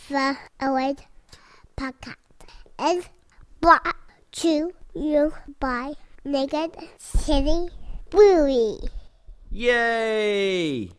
The Allied Podcast is brought to you by Naked City Brewery. Yay!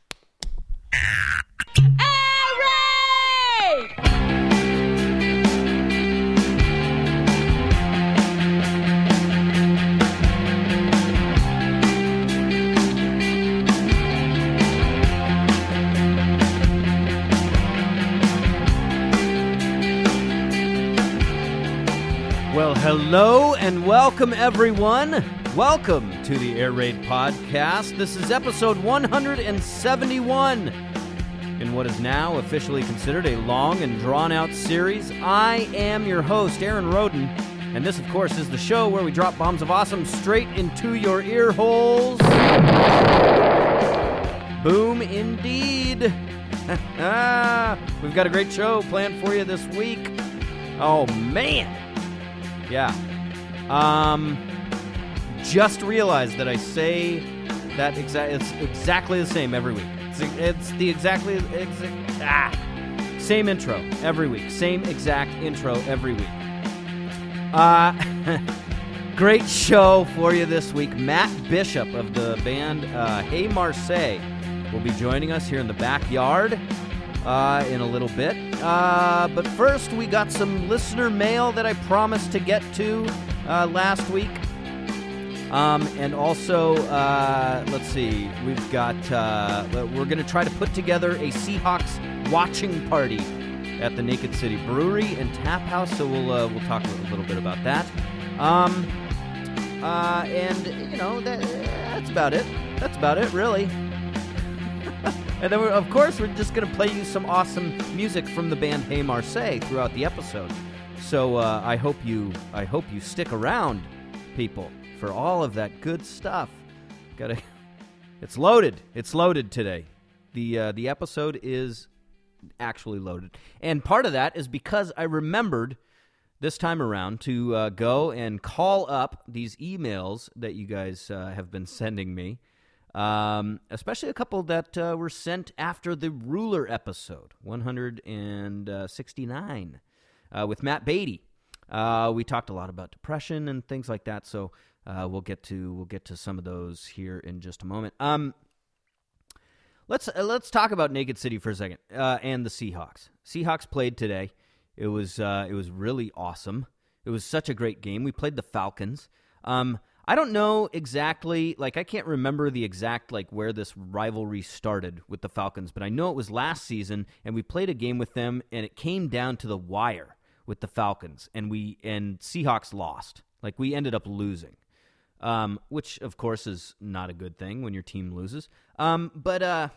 Well, hello and welcome, everyone. Welcome to the Air Raid Podcast. This is episode 171 in what is now officially considered a long and drawn-out series. I am your host, Aaron Roden, and this, of course, is the show where we drop bombs of awesome straight into your ear holes. Boom, indeed. We've got a great show planned for you this week. Oh, man. Yeah. Just realized that I say that it's exactly the same every week. It's the same intro every week. Same exact intro every week. Great show for you this week. Matt Bishop of the band Hey Marseille will be joining us here in the backyard in a little bit. But first, we got some listener mail that I promised to get to last week. And also, let's see, we've got, we're going to try to put together a Seahawks watching party at the Naked City Brewery and Tap House, so we'll talk a little bit about that. And, you know, that's about it. That's about it, really. And then, of course, we're just going to play you some awesome music from the band Hey Marseille throughout the episode. So I hope you stick around, people, for all of that good stuff. It's loaded. It's loaded today. The episode is actually loaded, and part of that is because I remembered this time around to go and call up these emails that you guys have been sending me. Especially a couple that were sent after the Ruler episode, 169, with Matt Beatty. We talked a lot about depression and things like that, so we'll get to some of those here in just a moment. Let's talk about Naked City for a second and the Seahawks. Seahawks played today. It was really awesome. It was such a great game. We played the Falcons. I don't know exactly, I can't remember the exact, where this rivalry started with the Falcons, but I know it was last season, and we played a game with them, and it came down to the wire with the Falcons, and Seahawks lost. We ended up losing, which, of course, is not a good thing when your team loses. Yeah,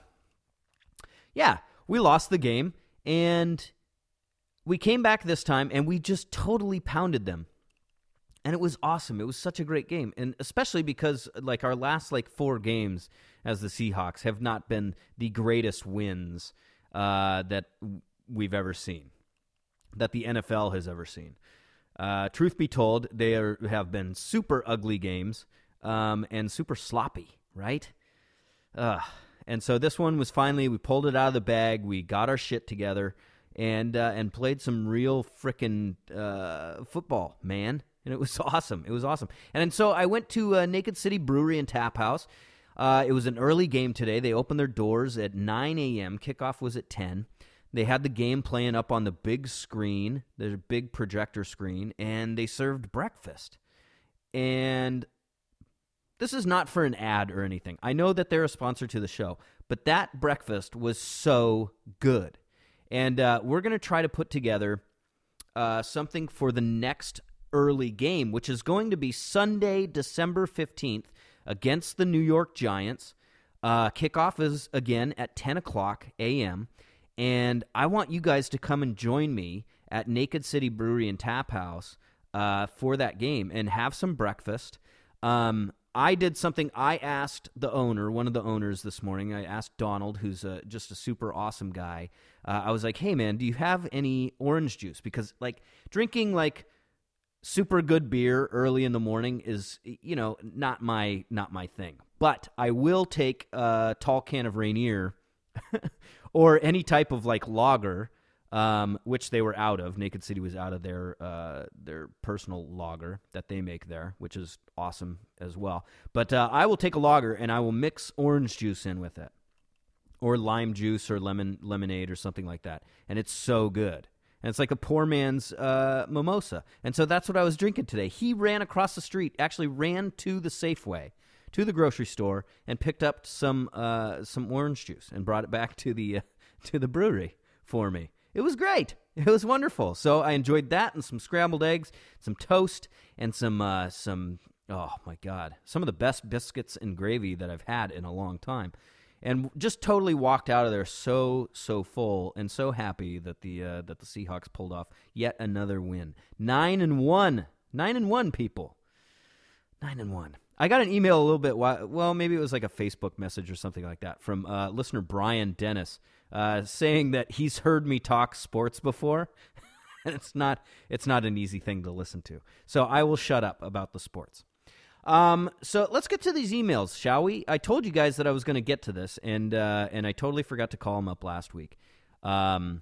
we lost the game, and we came back this time, and we just totally pounded them. And it was awesome. It was such a great game. And especially because, our last, 4 games as the Seahawks have not been the greatest wins that we've ever seen, that the NFL has ever seen. Truth be told, they have been super ugly games and super sloppy, right? And so this one was finally, we pulled it out of the bag. We got our shit together and played some real frickin' football, man. And it was awesome. It was awesome. And so I went to Naked City Brewery and Tap House. It was an early game today. They opened their doors at 9 a.m. Kickoff was at 10. They had the game playing up on the big screen, their big projector screen, and they served breakfast. And this is not for an ad or anything. I know that they're a sponsor to the show, but that breakfast was so good. And we're going to try to put together something for the next early game, which is going to be Sunday, December 15th against the New York Giants. Kickoff is, again, at 10 o'clock a.m., and I want you guys to come and join me at Naked City Brewery and Tap House for that game and have some breakfast. I did something. I asked the owner, one of the owners this morning, I asked Donald, who's just a super awesome guy. I was like, hey, man, do you have any orange juice? Because, drinking, super good beer early in the morning is, not my thing. But I will take a tall can of Rainier or any type of lager which they were out of. Naked City was out of their personal lager that they make there, which is awesome as well. But I will take a lager and I will mix orange juice in with it, or lime juice or lemonade or something like that, and it's so good. And it's like a poor man's mimosa. And so that's what I was drinking today. He ran across the street, actually ran to the Safeway, to the grocery store, and picked up some orange juice and brought it back to the brewery for me. It was great. It was wonderful. So I enjoyed that and some scrambled eggs, some toast, and some oh my God, some of the best biscuits and gravy that I've had in a long time. And just totally walked out of there so full and so happy that the Seahawks pulled off yet another win. 9-1. 9-1, people. 9-1. I got an email a little bit, well, maybe it was like a Facebook message or something like that from listener Brian Dennis saying that he's heard me talk sports before, and it's not an easy thing to listen to. So I will shut up about the sports. So let's get to these emails, shall we? I told you guys that I was going to get to this, and I totally forgot to call them up last week. But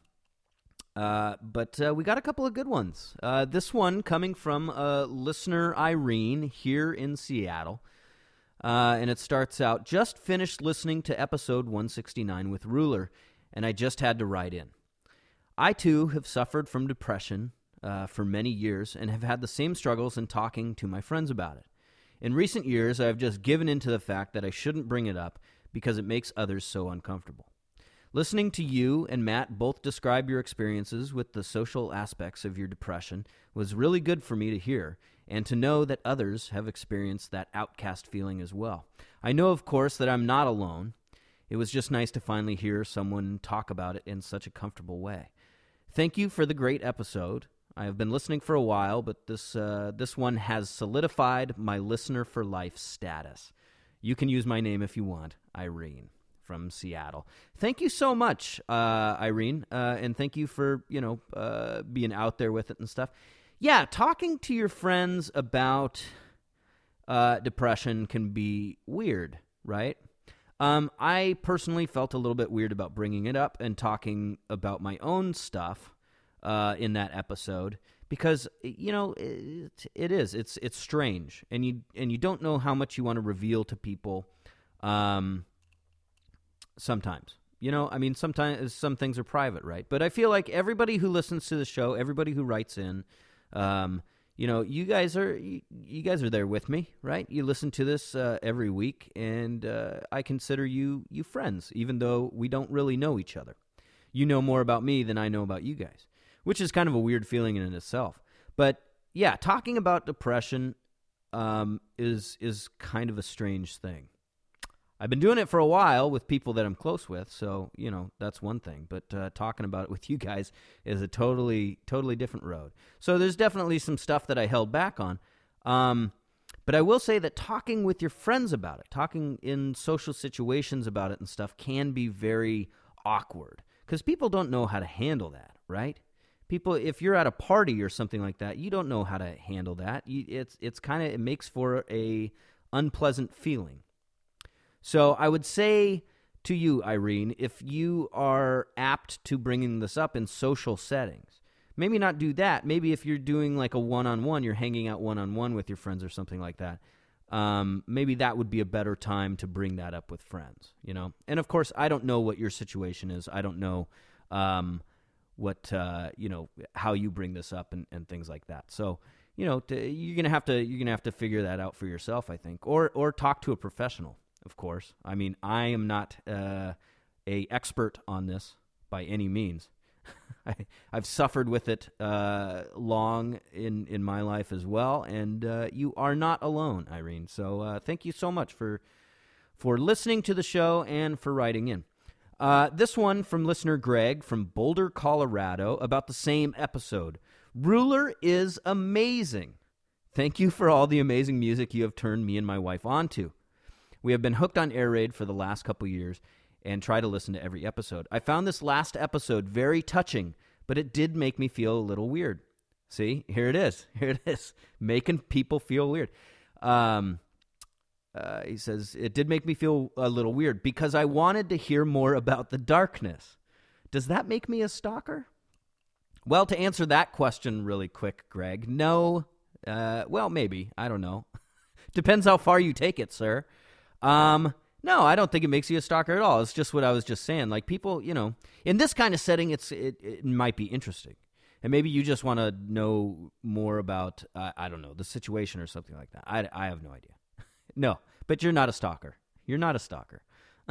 we got a couple of good ones. This one coming from listener Irene here in Seattle. And it starts out, just finished listening to episode 169 with Ruler, and I just had to write in. I, too, have suffered from depression for many years and have had the same struggles in talking to my friends about it. In recent years, I have just given in to the fact that I shouldn't bring it up because it makes others so uncomfortable. Listening to you and Matt both describe your experiences with the social aspects of your depression was really good for me to hear, and to know that others have experienced that outcast feeling as well. I know, of course, that I'm not alone. It was just nice to finally hear someone talk about it in such a comfortable way. Thank you for the great episode. I have been listening for a while, but this one has solidified my listener for life status. You can use my name if you want, Irene from Seattle. Thank you so much, Irene, and thank you for being out there with it and stuff. Yeah, talking to your friends about depression can be weird, right? I personally felt a little bit weird about bringing it up and talking about my own stuff in that episode because it's strange, and you don't know how much you want to reveal to people. Sometimes, sometimes some things are private, right? But I feel like everybody who listens to the show, everybody who writes in, you guys are there with me, right? You listen to this every week, and I consider you friends, even though we don't really know each other. You know more about me than I know about you guys, which is kind of a weird feeling in itself. But yeah, talking about depression is kind of a strange thing. I've been doing it for a while with people that I'm close with, so, that's one thing. But talking about it with you guys is a totally different road. So there's definitely some stuff that I held back on. But I will say that talking with your friends about it, talking in social situations about it and stuff can be very awkward because people don't know how to handle that, right? People, if you're at a party or something like that, you don't know how to handle that. It makes for a unpleasant feeling. So I would say to you, Irene, if you are apt to bringing this up in social settings, maybe not do that. Maybe if you're doing like a one-on-one, you're hanging out one-on-one with your friends or something like that, maybe that would be a better time to bring that up with friends, And of course, I don't know what your situation is. I don't know how you bring this up and things like that. So, you're gonna have to figure that out for yourself, I think, or talk to a professional. Of course. I mean, I am not a expert on this by any means. I've suffered with it long in my life as well, and you are not alone, Irene. So thank you so much for listening to the show and for writing in. This one from listener Greg from Boulder, Colorado, about the same episode. Ruler is amazing. Thank you for all the amazing music you have turned me and my wife onto. We have been hooked on Air Raid for the last couple years and try to listen to every episode. I found this last episode very touching, but it did make me feel a little weird. See, here it is. Here it is, making people feel weird. He says, it did make me feel a little weird because I wanted to hear more about the darkness. Does that make me a stalker? Well, to answer that question really quick, Greg, no. Well, maybe. I don't know. Depends how far you take it, sir. No, I don't think it makes you a stalker at all. It's just what I was just saying. Like, people, in this kind of setting, it might be interesting. And maybe you just want to know more about, I don't know, the situation or something like that. I have no idea. No, but you're not a stalker. You're not a stalker.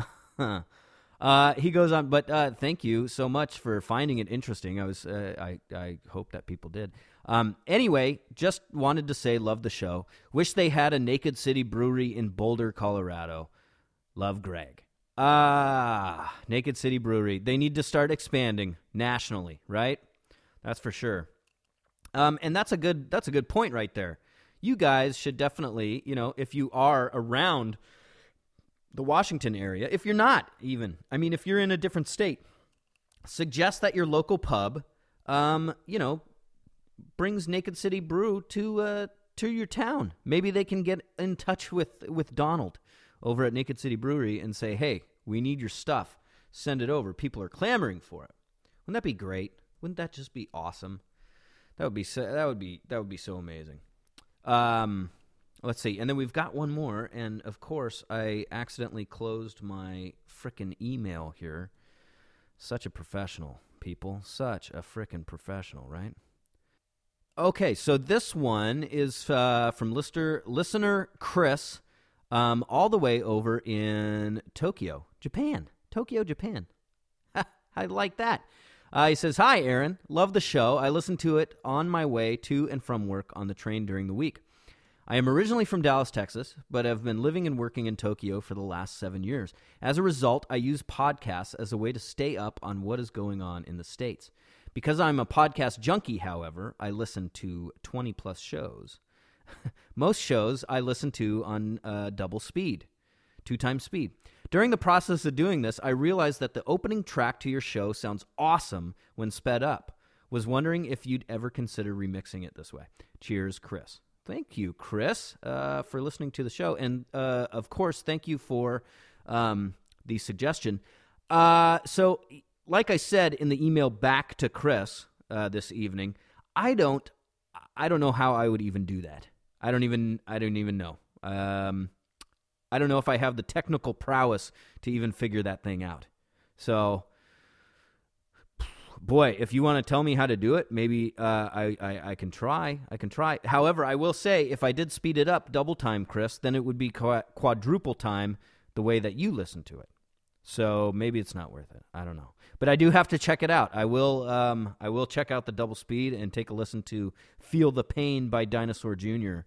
He goes on, but thank you so much for finding it interesting. I hope that people did. Anyway, just wanted to say love the show. Wish they had a Naked City Brewery in Boulder, Colorado. Love, Greg. Naked City Brewery. They need to start expanding nationally, right? That's for sure. And that's a good point right there. You guys should definitely, if you are around the Washington area, if you're not even, if you're in a different state, suggest that your local pub, brings Naked City Brew to your town. Maybe they can get in touch with Donald over at Naked City Brewery and say, hey, we need your stuff. Send it over. People are clamoring for it. Wouldn't that be great? Wouldn't that just be awesome? That would be so amazing. Let's see. And then we've got one more. And of course, I accidentally closed my frickin' email here. Such a professional, people. Such a frickin' professional, right? Okay, so this one is from listener Chris, all the way over in Tokyo, Japan. Tokyo, Japan. I like that. He says, hi, Aaron. Love the show. I listen to it on my way to and from work on the train during the week. I am originally from Dallas, Texas, but have been living and working in Tokyo for the last 7 years. As a result, I use podcasts as a way to stay up on what is going on in the States. Because I'm a podcast junkie, however, I listen to 20-plus shows. Most shows I listen to on double speed, 2x speed. During the process of doing this, I realized that the opening track to your show sounds awesome when sped up. Was wondering if you'd ever consider remixing it this way. Cheers, Chris. Thank you, Chris, for listening to the show. And, of course, thank you for the suggestion. So, like I said in the email back to Chris this evening, I don't know how I would even do that. I don't even know. I don't know if I have the technical prowess to even figure that thing out. So, boy, if you want to tell me how to do it, maybe I can try. However, I will say, if I did speed it up double time, Chris, then it would be quadruple time the way that you listen to it. So maybe it's not worth it. I don't know. But I do have to check it out. I will check out the double speed and take a listen to Feel the Pain by Dinosaur Jr.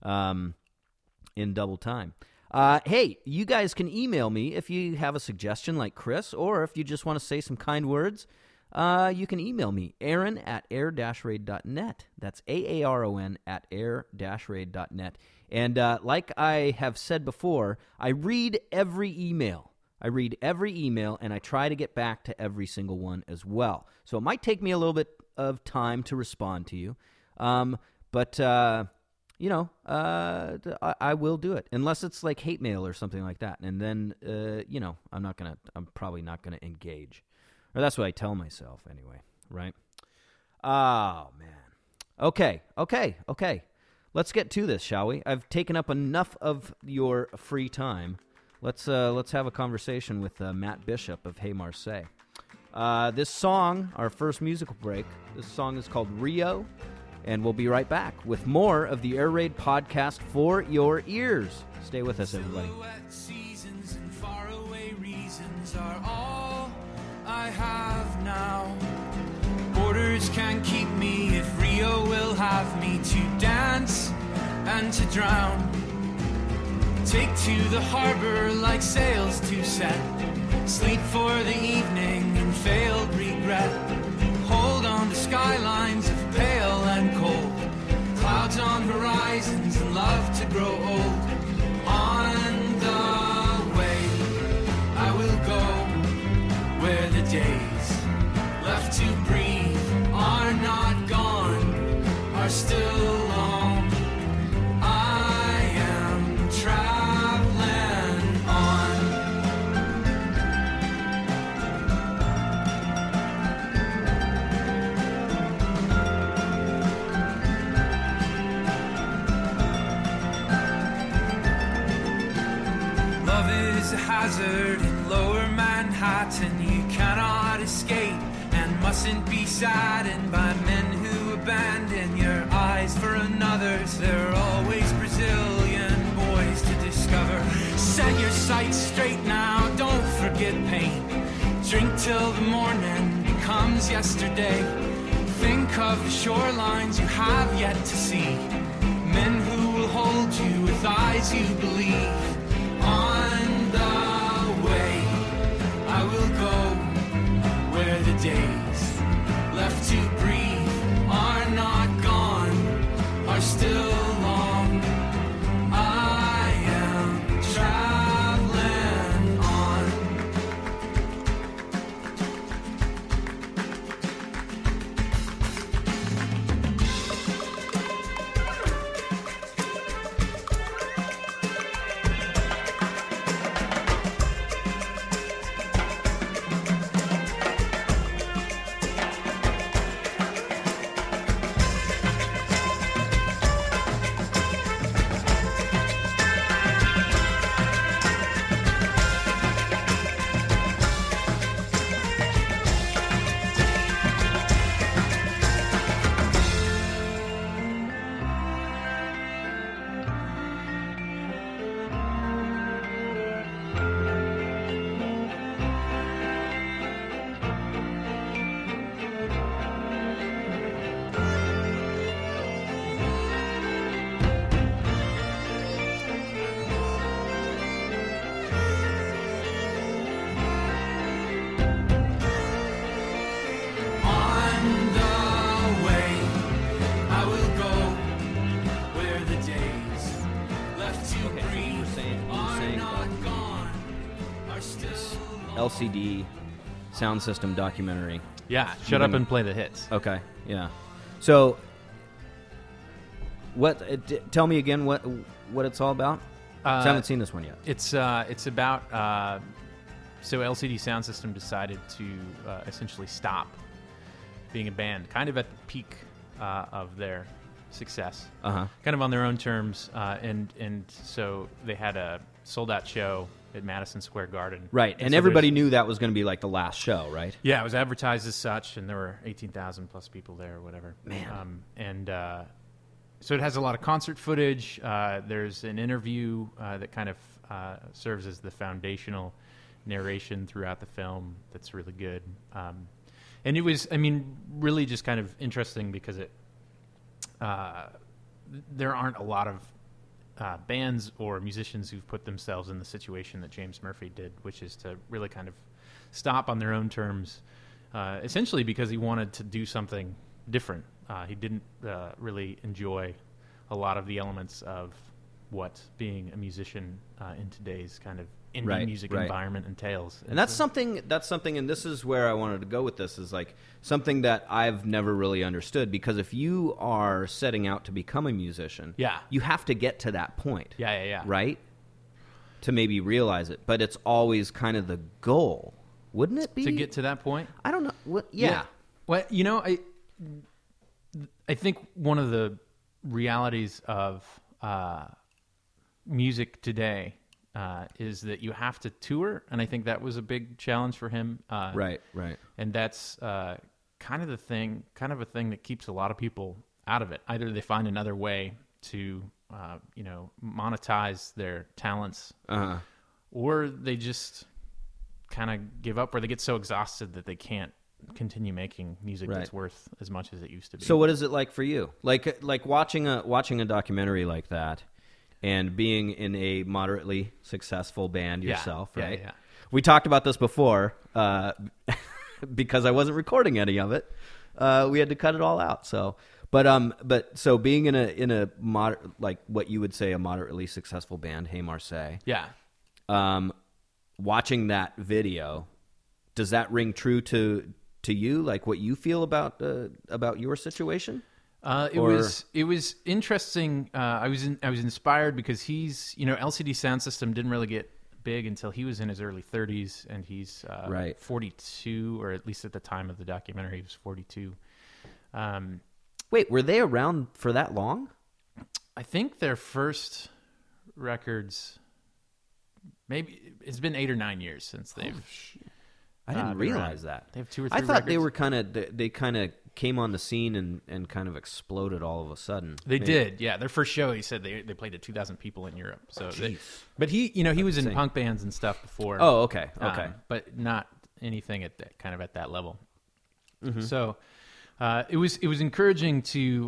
In double time. Hey, you guys can email me if you have a suggestion like Chris, or if you just want to say some kind words. You can email me, Aaron at air-raid.net. That's AARON at air-raid.net. And like I have said before, I read every email. And I try to get back to every single one as well. So it might take me a little bit of time to respond to you. But I will do it. Unless it's like hate mail or something like that. And then, I'm probably not going to engage. Or that's what I tell myself anyway, right? Oh, man. Okay. Let's get to this, shall we? I've taken up enough of your free time. Let's have a conversation with Matt Bishop of Hey Marseille. This song, our first musical break, this song is called Rio, and we'll be right back with more of the Air Raid podcast for your ears. Stay with us, everybody. Seasons and faraway reasons are all I have now. Borders can't keep me if Rio will have me to dance and to drown. Take to the harbor like sails to set. Sleep for the evening in failed regret. Hold on to skylines of pale and cold. Clouds on horizons and love to grow old. On the way I will go where the days left to breathe are not gone, are still long. I am traveling on. hazard in lower Manhattan. You cannot escape and mustn't be saddened by men who abandon your eyes for another's. There are always Brazilian boys to discover. Set your sights straight now, don't forget pain. Drink till the morning becomes yesterday. Think of the shorelines you have yet to see. Men who will hold you with eyes you believe. On the way, I will go where the days left to breathe are not gone, are still long. I am traveling on. LCD sound system documentary. Yeah, shut up and play the hits. Okay, yeah. So, tell me again what it's all about. I haven't seen this one yet. It's about so LCD Sound System decided to essentially stop being a band, kind of at the peak of their success, kind of on their own terms, and so they had a sold-out show at Madison Square Garden. Right, and so everybody knew that was going to be like the last show, right? Yeah, it was advertised as such, and there were 18,000 plus people there or whatever. Man. So it has a lot of concert footage. There's an interview that kind of serves as the foundational narration throughout the film that's really good. And it was, really just kind of interesting because there aren't a lot of bands or musicians who've put themselves in the situation that James Murphy did, which is to really kind of stop on their own terms, essentially because he wanted to do something different. He didn't really enjoy a lot of the elements of what being a musician in today's kind of indie music environment entails. And that's something, and this is where I wanted to go with this, is like something that I've never really understood, because if you are setting out to become a musician, you have to get to that point. Right? To maybe realize it. But it's always kind of the goal. Wouldn't it be? To get to that point? I don't know. Well, I think one of the realities of music today is that you have to tour, and I think that was a big challenge for him. Right. And that's kind of a thing that keeps a lot of people out of it. Either they find another way to, monetize their talents, or they just kind of give up, or they get so exhausted that they can't continue making music that's worth as much as it used to be. So what is it like for you? Like watching a documentary like that, and being in a moderately successful band yourself, right? Yeah. We talked about this before, because I wasn't recording any of it. We had to cut it all out. So, but so being in a like what you would say a moderately successful band, Hey Marseille. Yeah. Watching that video, does that ring true to you? Like what you feel about your situation? It was interesting. I was inspired because he's, LCD Sound System didn't really get big until he was in his early 30s, and he's 42, or at least at the time of the documentary, he was 42. Wait, were they around for that long? I think their first records maybe it's been 8 or 9 years since they've. I didn't been realize around. that. They have 2 or 3 I thought they records. were they kind of came on the scene and kind of exploded all of a sudden. They did, yeah. Their first show, he said they played to 2,000 people in Europe. So, Jeez. but he was in insane. punk bands and stuff before. Oh, okay. But not anything at that level. Mm-hmm. So, it was encouraging to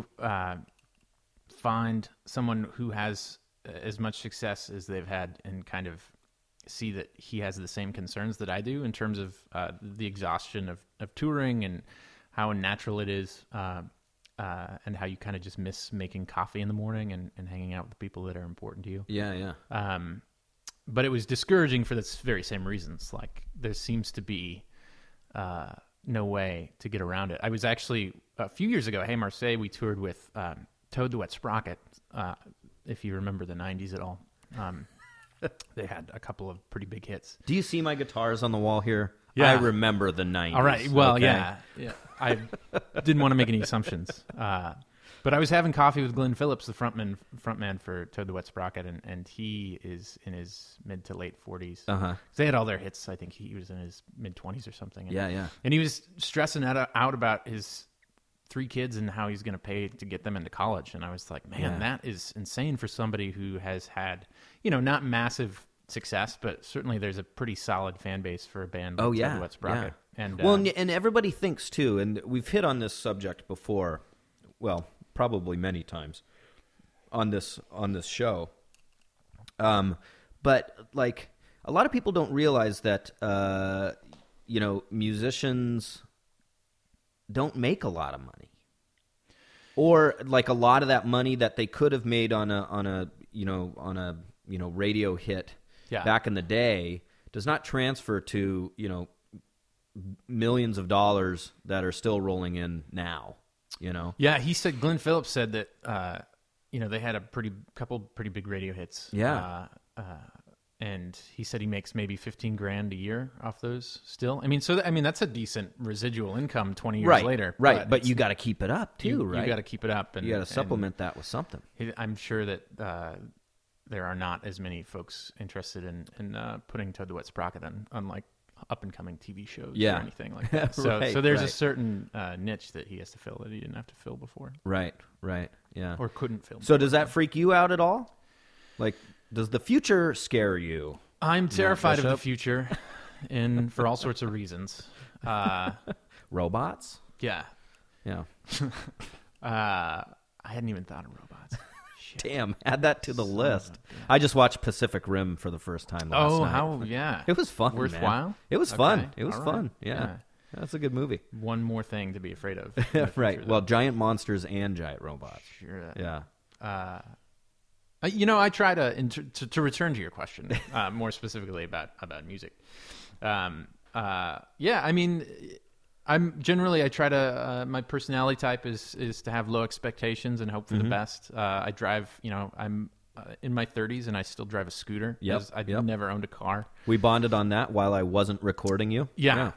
find someone who has as much success as they've had and kind of see that he has the same concerns that I do in terms of the exhaustion of touring and how unnatural it is, and how you kind of just miss making coffee in the morning and hanging out with the people that are important to you. Yeah. But it was discouraging for the very same reasons. Like, there seems to be no way to get around it. I was actually, a few years ago, Hey Marseille, we toured with Toad the Wet Sprocket, if you remember the 90s at all. They had a couple of pretty big hits. Do you see my guitars on the wall here? Yeah. I remember the 90s. All right. Well, okay? yeah. I didn't want to make any assumptions. But I was having coffee with Glenn Phillips, the frontman for Toad the Wet Sprocket, and he is in his mid to late 40s. Uh-huh. They had all their hits. I think he was in his mid 20s or something. And, Yeah. And he was stressing out about his 3 kids and how he's going to pay to get them into college. And I was like, man, that is insane for somebody who has had, not massive success, but certainly there's a pretty solid fan base for a band like Toad the Wet Sprocket. Yeah. And, well, and everybody thinks too, and we've hit on this subject before, well, probably many times on this show. But like a lot of people don't realize that musicians don't make a lot of money, or like a lot of that money that they could have made on a radio hit back in the day does not transfer to millions of dollars that are still rolling in now. Yeah, he said, Glenn Phillips said that they had a couple pretty big radio hits. Yeah. And he said he makes maybe $15,000 a year off those still. I mean, that's a decent residual income 20 years later. Right, but you got to keep it up too, right? You got to keep it up, and you got to supplement that with something. I'm sure that there are not as many folks interested in putting Toad the Wet Sprocket on like up and coming TV shows or anything like that. So there's a certain niche that he has to fill that he didn't have to fill before. Right, yeah. Or couldn't fill. So does that freak you out at all? Like, does the future scare you? I'm terrified of the future, and for all sorts of reasons. Robots? Yeah. I hadn't even thought of robots. Shit. Damn, add that to the list. I just watched Pacific Rim for the first time last night. It was fun, worthwhile? Man. It was fun. It was all fun. right. Yeah. That's a good movie. One more thing to be afraid of. Right. Well, giant monsters and giant robots. Sure. Yeah. I try to return to your question more specifically about music. I mean, I try to my personality type is to have low expectations and hope for the best. I drive, I'm in my 30s and I still drive a scooter. I've never owned a car. We bonded on that while I wasn't recording you. And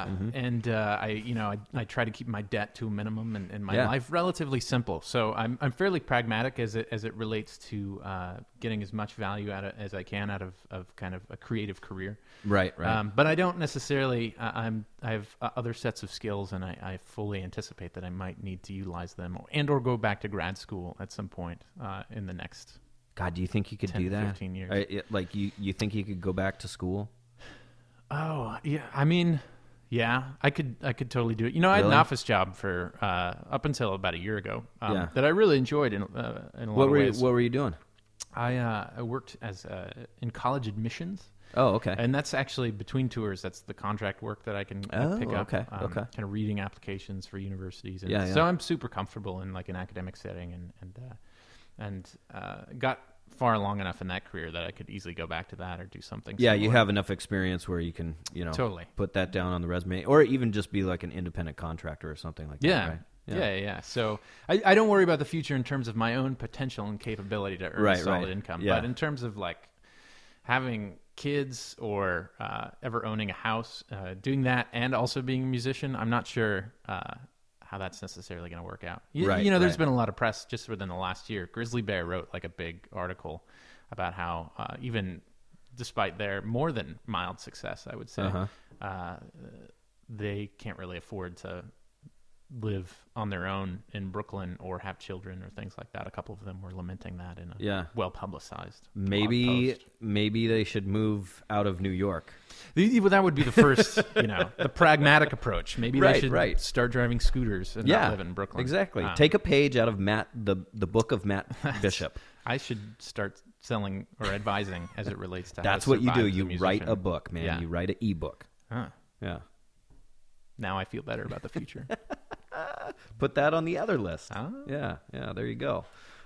I try to keep my debt to a minimum and my life relatively simple. So I'm fairly pragmatic as it relates to getting as much value as I can out of kind of a creative career. Right. But I don't necessarily. I have other sets of skills, and I fully anticipate that I might need to utilize them or go back to grad school at some point in the next. God, do you think you could 10, do that? 15 years. Like you think you could go back to school? Oh yeah, I mean, yeah, I could totally do it. I had an office job for up until about a year ago that I really enjoyed in a lot of ways. What were you doing? I worked as in college admissions. Oh, okay. And that's actually between tours. That's the contract work that I can pick up. Okay. Kind of reading applications for universities. And Yeah. So I'm super comfortable in like an academic setting and got far along enough in that career that I could easily go back to that or do something. Yeah, similar. you have enough experience where you can, totally put that down on the resume, or even just be like an independent contractor or something like that. Right? Yeah. So I don't worry about the future in terms of my own potential and capability to earn a solid income. Yeah. But in terms of like having kids or ever owning a house, doing that and also being a musician, I'm not sure how that's necessarily going to work out. There's been a lot of press just within the last year. Grizzly Bear wrote like a big article about how even despite their more than mild success, I would say, Uh-huh. they can't really afford to live on their own in Brooklyn or have children or things like that. A couple of them were lamenting that in a well-publicized blog post. Maybe they should move out of New York. Well, that would be the first, the pragmatic approach. Maybe they should Right. start driving scooters and not live in Brooklyn. Exactly. Take a page out of the book of Matt Bishop. I should start selling or advising as it relates to. That's how to what you do. survive as a You musician. write a book, man. Yeah. You write an ebook. Huh. Yeah. Now I feel better about the future. Put that on the other list. Oh. Yeah. There you go.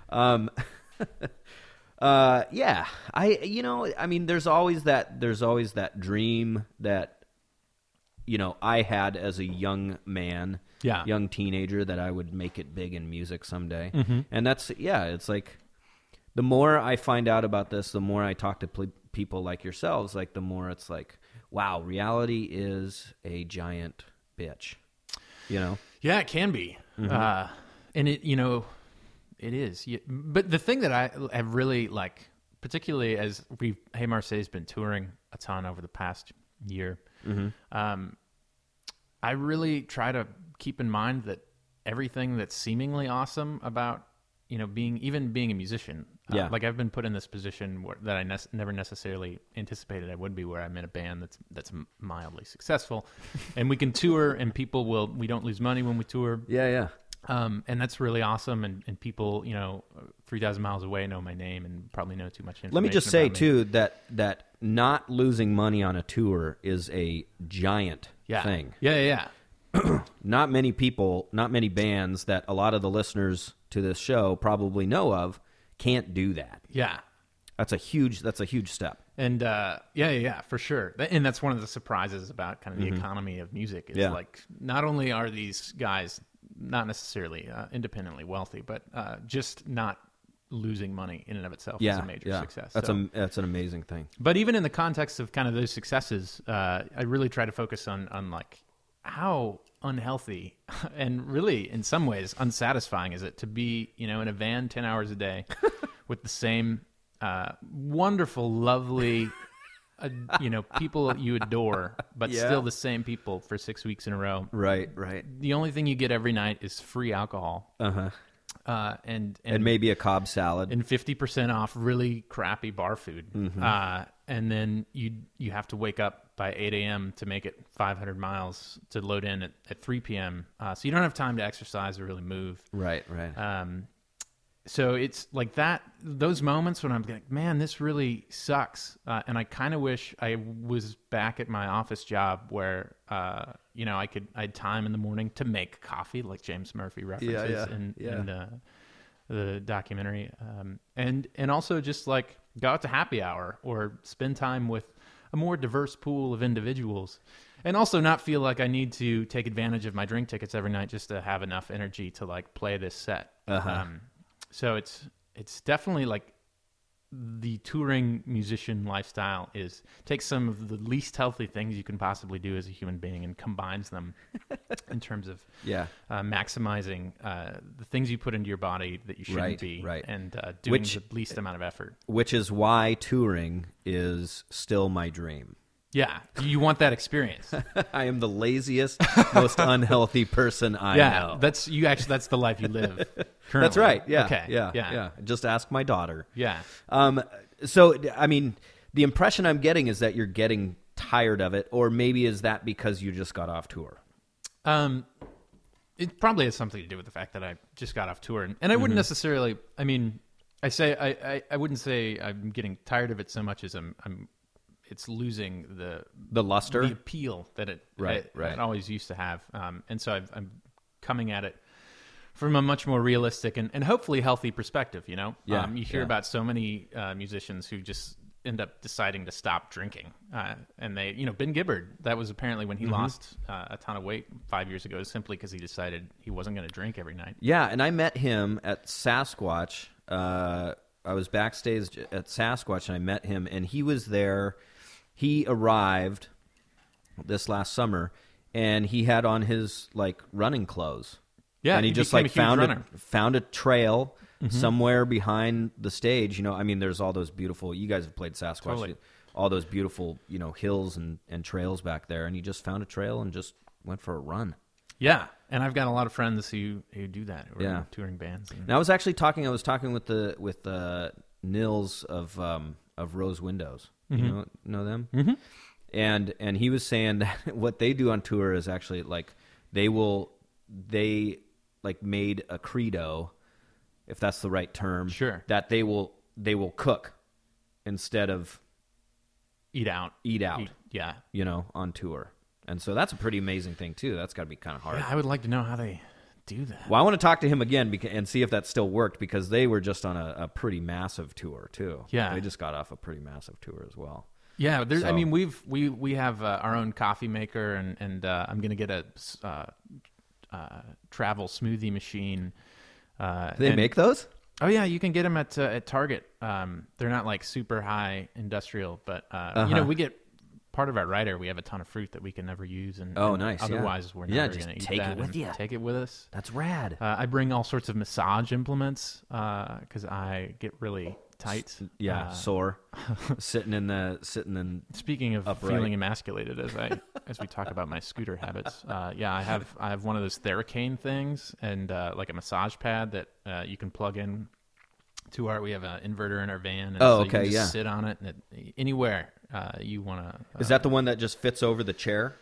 Yeah. I mean, there's always that dream that, I had as a young man, young teenager, that I would make it big in music someday. Mm-hmm. And it's like, the more I find out about this, the more I talk to people like yourselves, like the more it's like, wow, reality is a giant bitch, Yeah, it can be. Mm-hmm. And it is. But the thing that I have really particularly as Hey Marseille's been touring a ton over the past year, I really try to keep in mind that everything that's seemingly awesome about, being a musician. I've been put in this position that I never necessarily anticipated I would be, where I'm in a band that's mildly successful, and we can tour, and we don't lose money when we tour. Yeah. And that's really awesome, and people, 3,000 miles away know my name and probably know too much information. Let me just say, about me. too, that not losing money on a tour is a giant thing. Yeah. Not many people, not many bands that a lot of the listeners to this show probably know of can't do that. Yeah. That's a huge step. And yeah, for sure. And that's one of the surprises about kind of the economy of music is not only are these guys not necessarily independently wealthy, but just not losing money in and of itself is a major success. That's an amazing thing. But even in the context of kind of those successes, I really try to focus on like how unhealthy and really in some ways unsatisfying is it to be, in a van 10 hours a day with the same wonderful, lovely, people you adore, but still the same people for 6 weeks in a row. Right. The only thing you get every night is free alcohol. And maybe a Cobb salad. And 50% off really crappy bar food. And then you have to wake up by 8 a.m. to make it 500 miles to load in at 3 p.m. So you don't have time to exercise or really move. Right. So it's like that, those moments when I'm like, man, this really sucks. And I kind of wish I was back at my office job where, I had time in the morning to make coffee, like James Murphy references in the documentary. And also just like go out to happy hour or spend time with a more diverse pool of individuals. And also not feel like I need to take advantage of my drink tickets every night just to have enough energy to like play this set. So it's definitely like the touring musician lifestyle is takes some of the least healthy things you can possibly do as a human being and combines them in terms of maximizing the things you put into your body that you shouldn't be and doing the least amount of effort. Which is why touring is still my dream. Yeah, you want that experience. I am the laziest, most unhealthy person I know. That's the life you live currently. That's right. Yeah. Okay. Yeah. Just ask my daughter. Yeah. So, I mean, the impression I'm getting is that you're getting tired of it, or maybe is that because you just got off tour? It probably has something to do with the fact that I just got off tour, and I wouldn't necessarily. I mean, I wouldn't say I'm getting tired of it so much as it's losing the luster, the appeal that it always used to have, and so I'm coming at it from a much more realistic and hopefully healthy perspective. You hear about so many musicians who just end up deciding to stop drinking, and they, Ben Gibbard, that was apparently when he lost a ton of weight 5 years ago, simply because he decided he wasn't going to drink every night. Yeah, and I met him at Sasquatch. I was backstage at Sasquatch, and I met him, and he was there. He arrived this last summer, and he had on his running clothes. Yeah, and he just found a trail somewhere behind the stage. I mean, there's all those beautiful. You guys have played Sasquatch. Totally. all those beautiful, hills and trails back there, and he just found a trail and just went for a run. Yeah, and I've got a lot of friends who do that. Who are Yeah. touring bands. And Now I was actually talking with Nils of Rose Windows. You know them? Mm-hmm. And he was saying that what they do on tour is actually like they made a credo, if that's the right term. Sure. That they will cook instead of eat out. Yeah. On tour. And so that's a pretty amazing thing too. That's got to be kind of hard. Yeah, I would like to know how they do that. Well, I want to talk to him again and see if that still worked, because they were just on a pretty massive tour too. Yeah. They just got off a pretty massive tour as well. Yeah, So- I mean, we have our own coffee maker, and I'm going to get a travel smoothie machine. Do they make those? Oh yeah, you can get them at Target. They're not like super high industrial, but we get part of our rider. We have a ton of fruit that we can never use, and Nice. Yeah. Otherwise, we're Yeah, never just going to eat take it that with and ya. Take it with us. That's rad. I bring all sorts of massage implements because I get really tight. Sore, sitting in. Speaking of Upright. feeling emasculated, as we talk about my scooter habits, I have one of those Theracane things and like a massage pad that you can plug in to we have an inverter in our van. And Oh, so you okay, can just yeah. sit on it and anywhere you want to. Is that the one that just fits over the chair?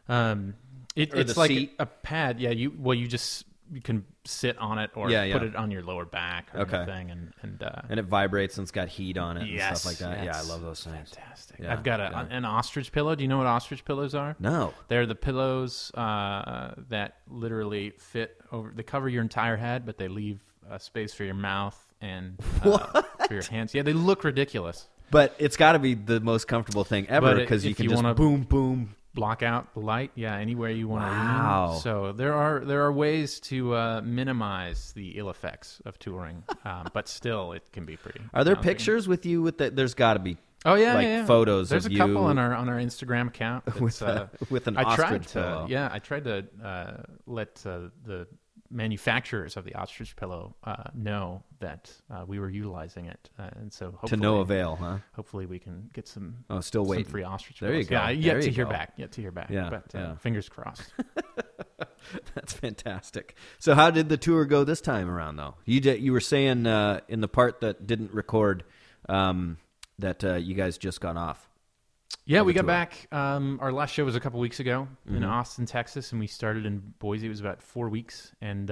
It's the like seat? a pad. Yeah, you can sit on it or Yeah. put it on your lower back or Okay. anything, And it vibrates and it's got heat on it and yes, stuff like that. Yeah, I it's love those things. Fantastic. Yeah, I've got an ostrich pillow. Do you know what ostrich pillows are? No. They're the pillows that literally fit over. They cover your entire head, but they leave space for your mouth and for your hands. Yeah, they look ridiculous. But it's got to be the most comfortable thing ever, But because you if can you just wanna- boom, boom. Block out the light. Yeah, anywhere you want to Wow. lean. So there are ways to minimize the ill effects of touring, but still it can be pretty. Are there challenging. pictures with you with that? There's got to be Oh yeah, like yeah. photos There's of a couple you on our Instagram account with that's, with an I tried ostrich to, pillow. yeah, I tried to let the manufacturers of the ostrich pillow know that we were utilizing it, and so hopefully, To no avail, huh? Hopefully, we can get some Still some waiting. free ostrich. There you pillows. go. Yeah, There yet you to hear go. back. Yet to hear back. Yeah, but yeah. fingers crossed. That's fantastic. So how did the tour go this time around, though? You were saying in the part that didn't record that you guys just got off. Yeah, of we the got tour. back. Our last show was a couple weeks ago in Mm-hmm. Austin, Texas, and we started in Boise. It was about 4 weeks, and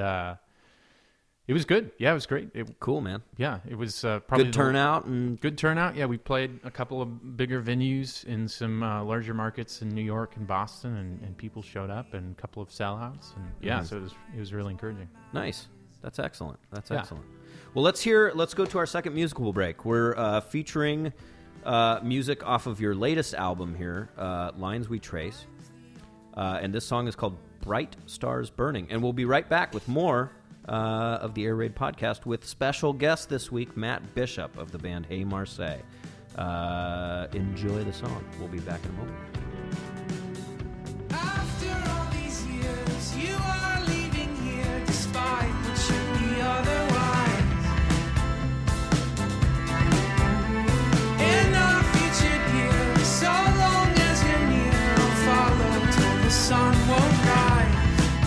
it was good. Yeah, it was great. Cool, man. It was probably Good turnout and Good turnout. Yeah, we played a couple of bigger venues in some larger markets in New York and Boston, and people showed up, and a couple of sellouts, and Mm-hmm. so it was really encouraging. nice. That's excellent. That's Yeah. excellent. Well, let's go to our second musical break. We're featuring music off of your latest album here, Lines We Trace. And this song is called Bright Stars Burning. And we'll be right back with more of the Air Raid podcast with special guest this week, Matt Bishop of the band Hey Marseille. Enjoy the song. We'll be back in a moment. After all these years, you are leaving here despite what should be otherwise. In our future years, so long as you're near, I'll follow till the sun won't rise.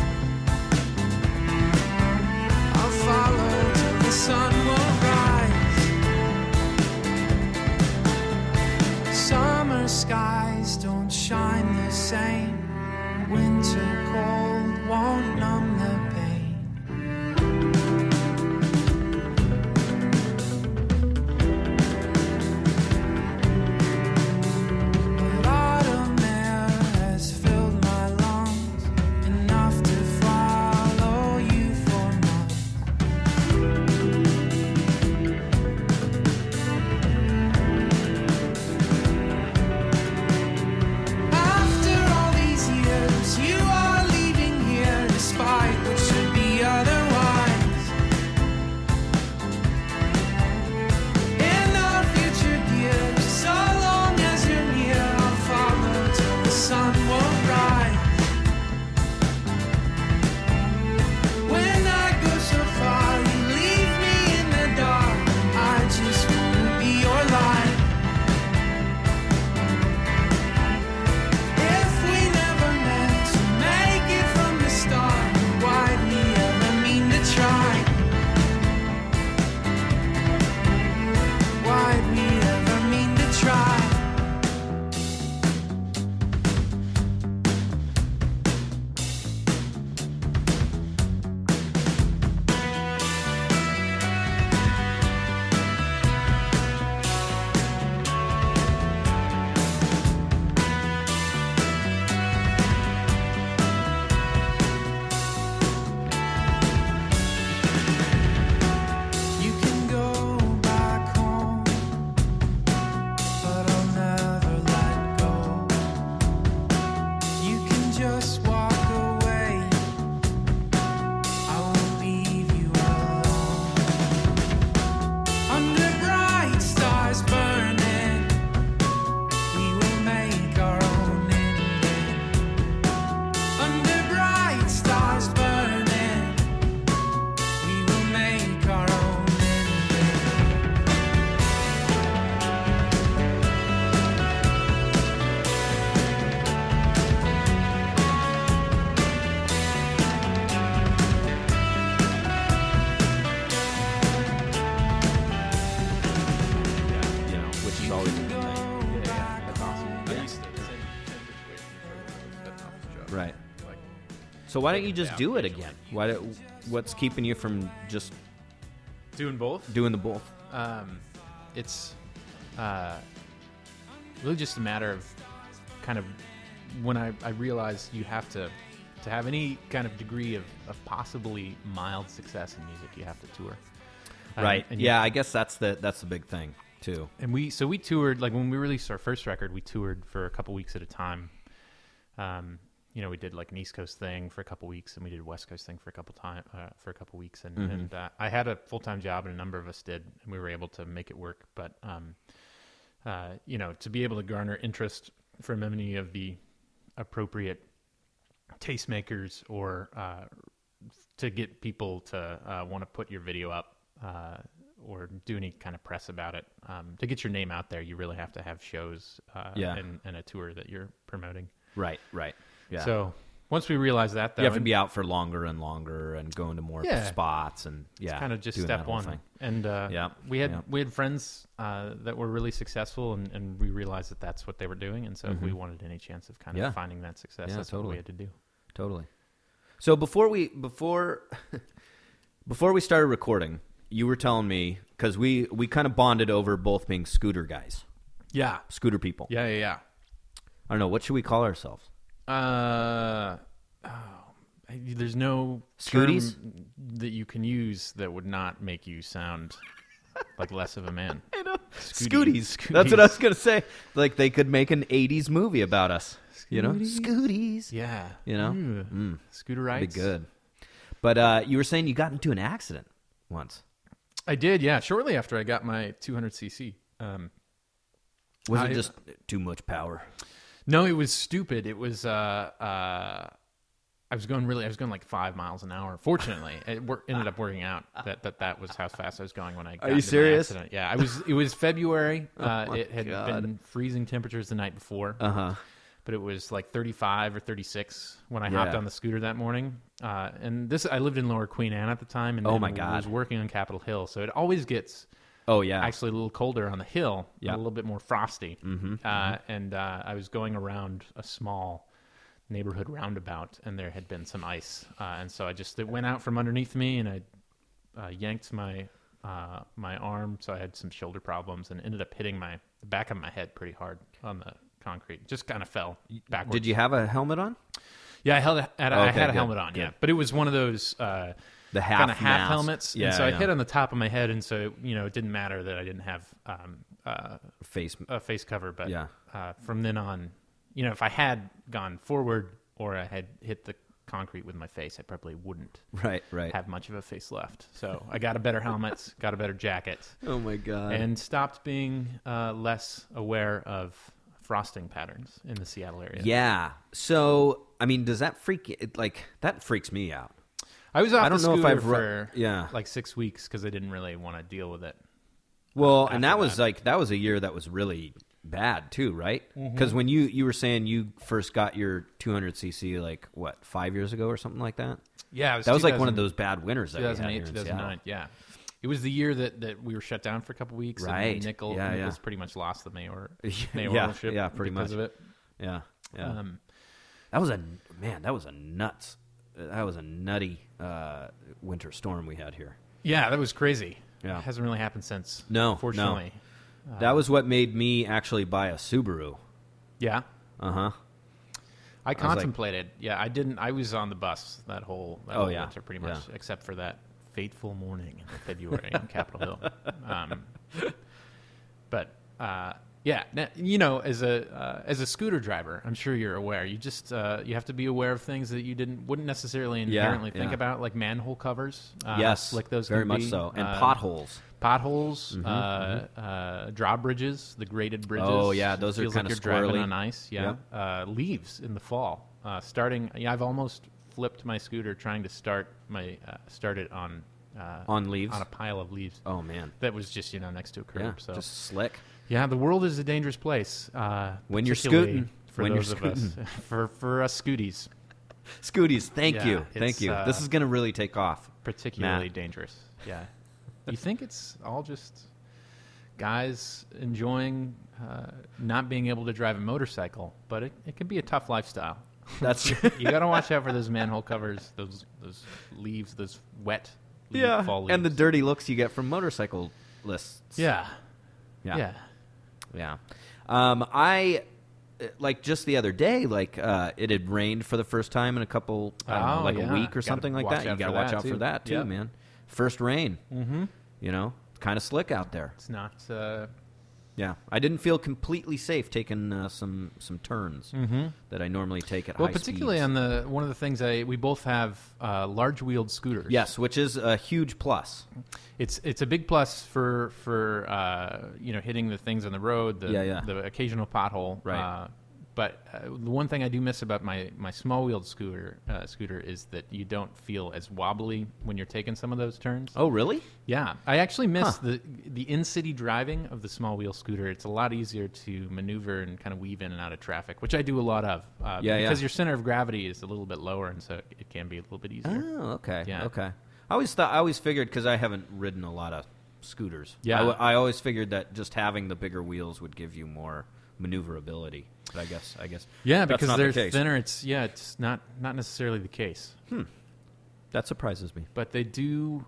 I'll follow till the sun won't rise. Summer skies don't So why don't you just do it again? What's keeping you from just Doing both? doing the both? It's really just a matter of kind of when I realized you have to have any kind of degree of possibly mild success in music, you have to tour. Right. And Yeah, I guess that's the big thing too. And we toured, like when we released our first record, we toured for a couple weeks at a time. We did like an East Coast thing for a couple weeks, and we did a West Coast thing for a couple weeks. And I had a full-time job, and a number of us did, and we were able to make it work. But to be able to garner interest from any of the appropriate tastemakers, or to get people to want to put your video up, or do any kind of press about it, to get your name out there, you really have to have shows and a tour that you're promoting. Right. Yeah. So once we realized that, though, you have to be out for longer and longer and going to more spots, and it's kind of just doing step that whole one. thing. And we had friends that were really successful, and we realized that that's what they were doing, and so if we wanted any chance of kind of finding that success, that's what we had to do. Totally. So before we started recording, you were telling me, because we kind of bonded over both being scooter guys. Yeah. Scooter people. Yeah. I don't know. What should we call ourselves? There's no Scooties term that you can use that would not make you sound like less of a man. I know. Scooties. That's what I was going to say. Like they could make an 80s movie about us. You know? Scooties. Yeah. You know? Scooter rides. That'd be good. But you were saying you got into an accident once. I did, yeah. Shortly after I got my 200cc. Was it just too much power? No, it was stupid. It was I was going like 5 miles an hour. Fortunately, it ended up working out that was how fast I was going when I got Are you into serious? my accident. Yeah, it was February. It had God. been freezing temperatures the night before. Uh-huh. But it was like 35 or 36 when I hopped on the scooter that morning. And I lived in Lower Queen Anne at the time, and Oh my God. was working on Capitol Hill, so it always gets actually a little colder on the hill, a little bit more frosty. And I was going around a small neighborhood roundabout, and there had been some ice, and so it went out from underneath me, and I yanked my arm, so I had some shoulder problems, and ended up hitting the back of my head pretty hard on the concrete. Just kind of fell backwards. Did you have a helmet on? Yeah, I had a good, helmet on. good. Yeah, but it was one of those The half kind of half mask. helmets, Yeah, and so I yeah. hit on the top of my head, and so it didn't matter that I didn't have Face. a face cover. But Yeah. from then on, if I had gone forward or I had hit the concrete with my face, I probably wouldn't Right. have much of a face left. So I got a better helmet, got a better jacket, Oh my God. and stopped being less aware of frosting patterns in the Seattle area. Yeah. So, I mean, does that that freaks me out. I was off I don't the know if scooter I've for like 6 weeks because I didn't really want to deal with it. Well, and that after was that. that was a year that was really bad too, right? Because when you were saying you first got your 200cc, like what, 5 years ago or something like that? Yeah, That was like one of those bad winters that we had 2008, here in 2009. Yeah, it was the year that we were shut down for a couple weeks. Right. And Nichols pretty much lost the mayorship yeah, pretty because much. of it. Yeah. That was a nutty winter storm we had here. Yeah, that was crazy. Yeah. It hasn't really happened since. No, Fortunately. That was what made me actually buy a Subaru. Yeah. Uh-huh. I contemplated. I didn't. I was on the bus that whole winter pretty much, except for that fateful morning in February in Capitol Hill. But as a scooter driver, I'm sure you're aware. You just you have to be aware of things that you wouldn't necessarily inherently think about, like manhole covers. Yes, like those very can much be. so, and potholes. Potholes, drawbridges, the graded bridges. Oh, yeah, those are Feels kinda like you're driving squirrely. on ice. Yeah, leaves in the fall. I've almost flipped my scooter trying to start it on leaves on a pile of leaves. Oh man, That was just next to a curb. yeah, So just slick. yeah, the world is a dangerous place. When you're particularly scooting. for When you're those of us, for us scooties, Scooties, thank Yeah, you. it's, This is going to really take off. particularly Matt. dangerous. Yeah, you think it's all just guys enjoying not being able to drive a motorcycle, but it can be a tough lifestyle. That's You got to watch out for those manhole covers, those leaves, those wet fall leaves. and the dirty looks you get from motorcyclists. Yeah. Yeah. I like just the other day, it had rained for the first time in a couple, a week or something like that. You got to watch out for that too, man. First rain. Mm-hmm. Kind of slick out there. It's not. Yeah, I didn't feel completely safe taking some turns that I normally take at high particularly speeds. on one of the things we both have large wheeled scooters. Yes, which is a huge plus. It's a big plus for hitting the things on the road, the occasional pothole. Right. But the one thing I do miss about my small wheeled scooter is that you don't feel as wobbly when you're taking some of those turns. Oh, really? Yeah, I actually miss the in-city driving of the small wheel scooter. It's a lot easier to maneuver and kind of weave in and out of traffic, which I do a lot of. Because your center of gravity is a little bit lower, and so it can be a little bit easier. Oh, okay. Yeah. Okay. I always figured, because I haven't ridden a lot of scooters. Yeah. I always figured that just having the bigger wheels would give you more maneuverability. But I guess. Yeah, that's because not they're the case. thinner. It's not necessarily the case. That surprises me. But they do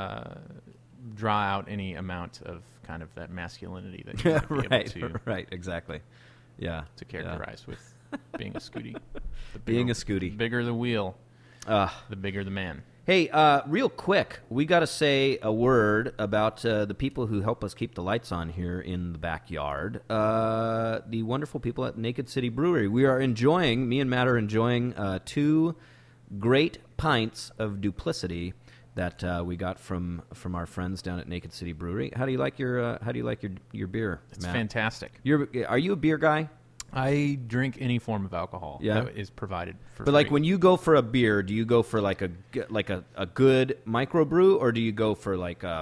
draw out any amount of kind of that masculinity that you might be able to Right, exactly. Yeah. to characterize with being a scooty. Being a scooty. The bigger the wheel, the bigger the man. Hey, real quick, we got to say a word about the people who help us keep the lights on here in the backyard. The wonderful people at Naked City Brewery. Me and Matt are enjoying 2 great pints of duplicity that we got from our friends down at Naked City Brewery. How do you like your beer, It's Matt? fantastic. Are you a beer guy? I drink any form of alcohol Yeah. that is provided for But like free. when you go for a beer, do you go for like a good microbrew, or do you go for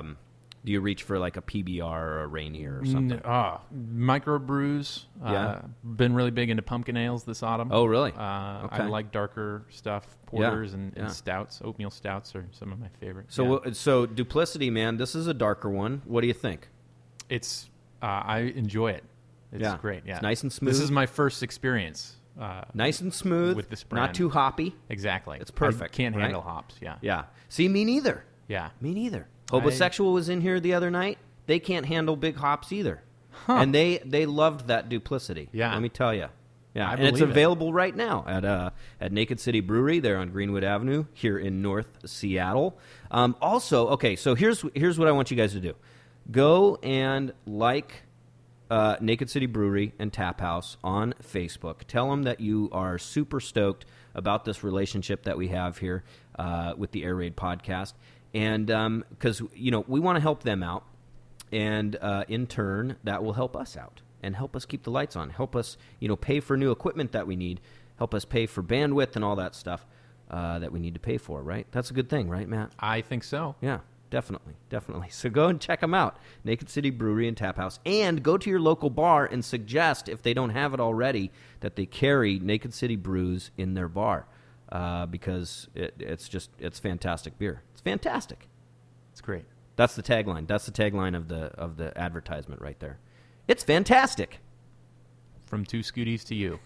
do you reach for like a PBR or a Rainier or something? Microbrews. Yeah. Been really big into pumpkin ales this autumn. Oh, really? Okay. I like darker stuff, porters and stouts. Oatmeal stouts are some of my favorites. So duplicity, man, this is a darker one. What do you think? It's I enjoy it. It's great. Yeah, It's nice and smooth. This is my first experience. Nice and smooth with this not brand. too hoppy. Exactly. It's perfect, I can't right? handle hops. Yeah. Yeah. See, me neither. Yeah. Me neither. Homosexual was in here the other night. They can't handle big hops either, and they loved that duplicity. Yeah. Let me tell you. Yeah, I and it's believe it. available right now at Naked City Brewery. They're on Greenwood Avenue here in North Seattle. Also, okay, so here's what I want you guys to do: go and like Naked City Brewery and Tap House on Facebook. Tell them that you are super stoked about this relationship that we have here with the Air Raid podcast, and because we want to help them out, and in turn that will help us out and help us keep the lights on, help us pay for new equipment that we need, help us pay for bandwidth and all that stuff that we need to pay for. Right? That's a good thing, right, Matt? I think so. Yeah. Definitely. So go and check them out, Naked City Brewery and Tap House. And go to your local bar and suggest, if they don't have it already, that they carry Naked City Brews in their bar because it's fantastic beer. It's fantastic. It's great. That's the tagline. That's the tagline of the advertisement right there. It's fantastic. From 2 Scooties to you.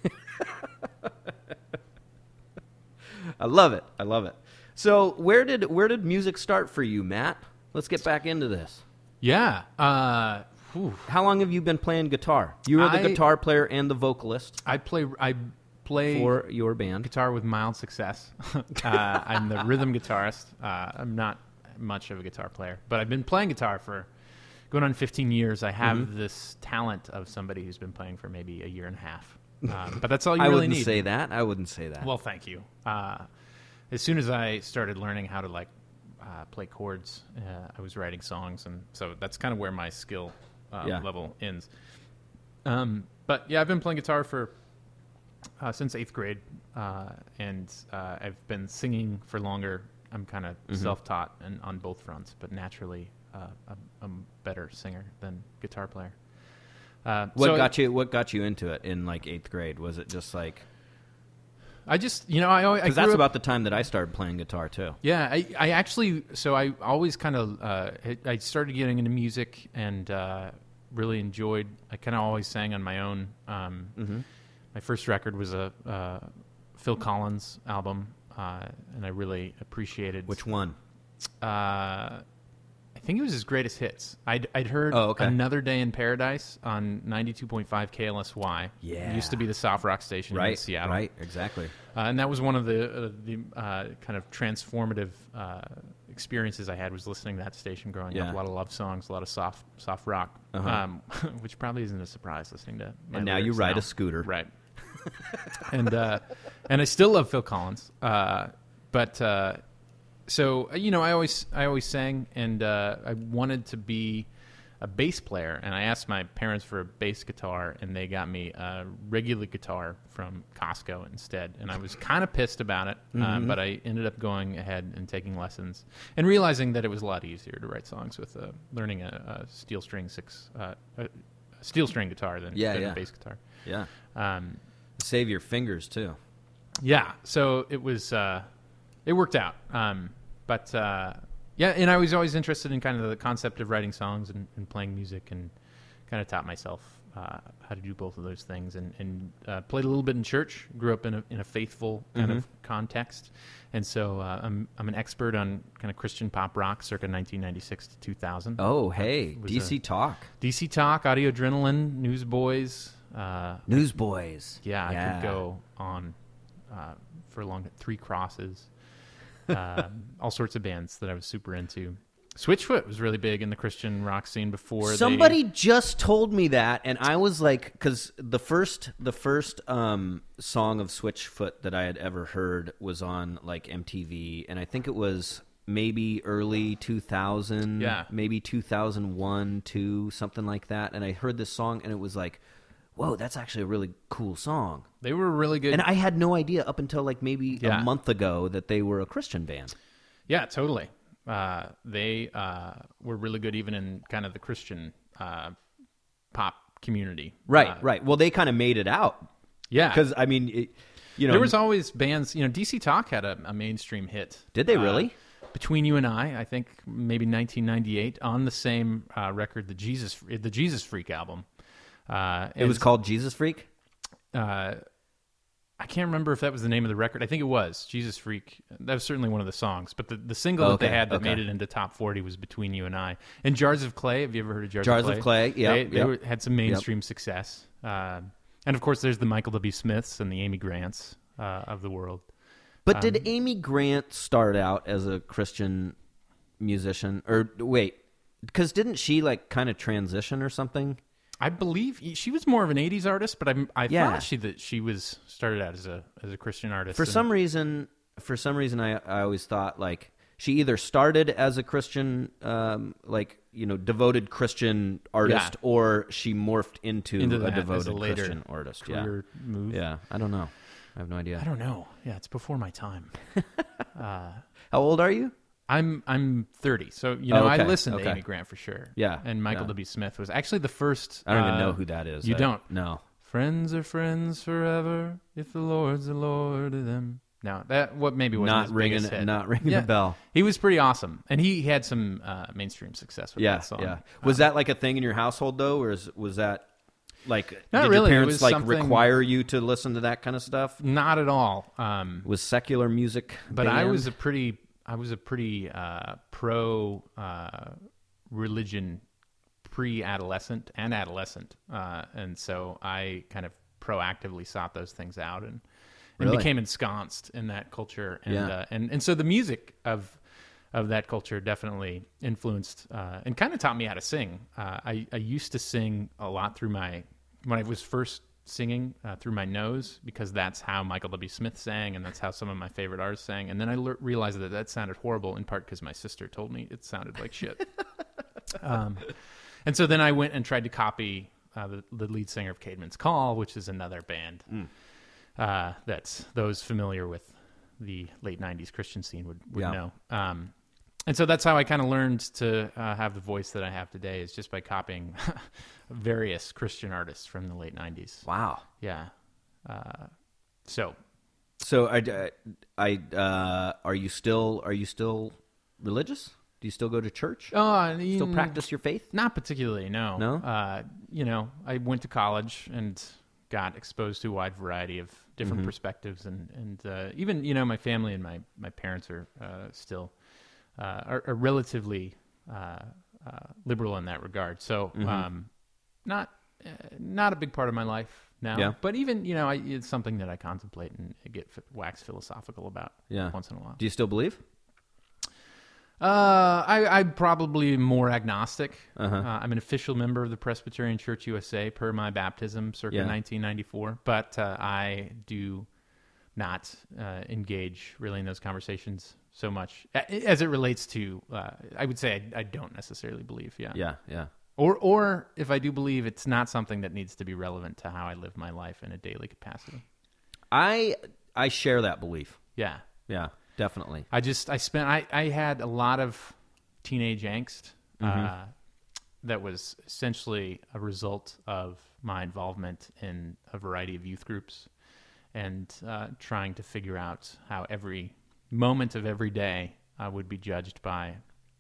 I love it. So where did music start for you, Matt? Let's get back into this. Yeah. How long have you been playing guitar? You are the guitar player and the vocalist I play for your band. guitar with mild success. I'm the rhythm guitarist. I'm not much of a guitar player, but I've been playing guitar for going on 15 years. I have this talent of somebody who's been playing for maybe a year and a half. But that's all you really need. I wouldn't say that. Well, thank you. As soon as I started learning how to play chords, I was writing songs, and so that's kind of where my skill level ends. But yeah, I've been playing guitar for since 8th grade, and I've been singing for longer. I'm kind of self-taught and on both fronts, but naturally, I'm a better singer than guitar player. What got you into it in 8th grade? Was it just I just, I because that's about the time that I started playing guitar too. Yeah, I actually, so I always kind of, I started getting into music and really enjoyed, I kind of always sang on my own. My first record was a Phil Collins album, and I really appreciated. Which one? I think it was his greatest hits. I'd heard Another Day in Paradise on 92.5 KLSY. Yeah. It used to be the soft rock station in Seattle. Right, exactly. And that was one of the kind of transformative experiences I had, was listening to that station growing up. A lot of love songs, a lot of soft rock, which probably isn't a surprise listening to my And now you lyrics ride now. a scooter. Right. and I still love Phil Collins. So, I always sang, and I wanted to be a bass player, and I asked my parents for a bass guitar, and they got me a regular guitar from Costco instead, and I was kind of pissed about it, but I ended up going ahead and taking lessons, and realizing that it was a lot easier to write songs with learning a steel string guitar than a bass guitar. Yeah. Save your fingers, too. Yeah, so it was... it worked out. And I was always interested in kind of the concept of writing songs and playing music, and kind of taught myself how to do both of those things, and played a little bit in church, grew up in a faithful kind of context. And so I'm an expert on kind of Christian pop rock circa 1996 to 2000. Oh, hey, DC Talk. DC Talk, Audio Adrenaline, Newsboys. Newsboys. Yeah, I could go on for long. Three Crosses. All sorts of bands that I was super into. Switchfoot was really big in the Christian rock scene before. Somebody just told me that, and I was like, because the first song of Switchfoot that I had ever heard was on like MTV, and I think it was maybe early 2000, maybe 2001, 2, something like that. And I heard this song, and it was like, whoa, that's actually a really cool song. They were really good. And I had no idea up until like maybe a month ago that they were a Christian band. Yeah, totally. They were really good even in kind of the Christian pop community. Right. Well, they kind of made it out. Yeah. Because, I mean, there was always bands. DC Talk had a mainstream hit. Did they really? Between You and I think maybe 1998, on the same record, the Jesus Freak album. It was called Jesus Freak? I can't remember if that was the name of the record. I think it was Jesus Freak. That was certainly one of the songs. But the single that they had that made it into top 40 was Between You and I. And Jars of Clay. Have you ever heard of Jars of Clay? Jars of Clay, yeah. They had some mainstream success. And of course, there's the Michael W. Smiths and the Amy Grants of the world. But did Amy Grant start out as a Christian musician? Or wait, because didn't she like kind of transition or something? I believe she was more of an 80s artist, but I thought she was started out as a Christian artist. For some reason I always thought like she either started as a Christian devoted Christian artist, or she morphed into a devoted Christian artist. Career move. Yeah, I don't know. I have no idea. I don't know. Yeah, it's before my time. How old are you? I'm 30, so I listened to Amy Grant for sure. Yeah, and Michael W. Smith was actually the first. I don't even know who that is. You don't? No. Friends are friends forever if the Lord's the Lord of them. No, that maybe wasn't his biggest hit. Not ringing the bell. He was pretty awesome, and he had some mainstream success with that song. Yeah. Was that like a thing in your household though, or was that like not did really. Your parents like require you to listen to that kind of stuff? Not at all. Was secular music? But banned? I was a pretty pro religion pre-adolescent and adolescent, and so I kind of proactively sought those things out and became ensconced in that culture, and so the music of that culture definitely influenced and kind of taught me how to sing. I used to sing a lot when I was first singing through my nose, because that's how Michael W. Smith sang, and that's how some of my favorite artists sang. And then I realized that sounded horrible, in part because my sister told me it sounded like shit. And so then I went and tried to copy the lead singer of Caedmon's Call, which is another band that's those familiar with the late 90s Christian scene would know. And so that's how I kind of learned to have the voice that I have today, is just by copying various Christian artists from the late 90s. Wow. Yeah. So are you still religious? Do you still go to church? Still practice your faith? Not particularly, no. No? I went to college and got exposed to a wide variety of different perspectives, and even my family and my parents are still are relatively liberal in that regard. So not a big part of my life now, but even it's something that I contemplate and get wax philosophical about once in a while. Do you still believe? I'm probably more agnostic. I'm an official member of the Presbyterian Church USA per my baptism circa 1994, but I do not engage really in those conversations so much as it relates to. I would say I don't necessarily believe. Yeah. Or if I do believe, it's not something that needs to be relevant to how I live my life in a daily capacity. I share that belief. Yeah. Definitely. I had a lot of teenage angst that was essentially a result of my involvement in a variety of youth groups and trying to figure out how every moment of every day I would be judged by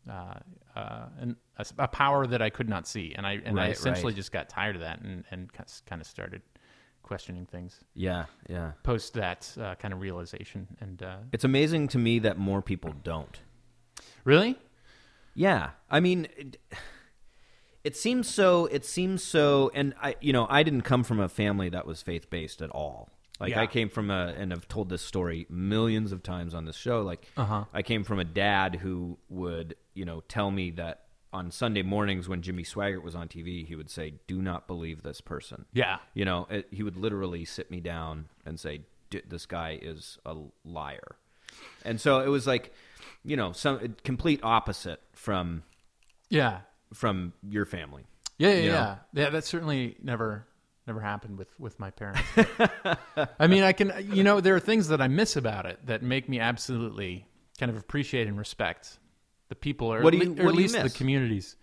a power that I could not see. And I essentially just got tired of that and kind of started questioning things. Yeah. Post that kind of realization, and it's amazing to me that more people don't. Really? Yeah. I mean, it seems so. And I didn't come from a family that was faith-based at all. Like I came from and I've told this story millions of times on this show. Like I came from a dad who would, tell me that on Sunday mornings when Jimmy Swaggart was on TV, he would say, "Do not believe this person." Yeah. He would literally sit me down and say, "This guy is a liar." And so it was like, some complete opposite from your family. Yeah. That certainly never happened with my parents. I mean, I can, there are things that I miss about it that make me absolutely kind of appreciate and respect the people, or at least the communities.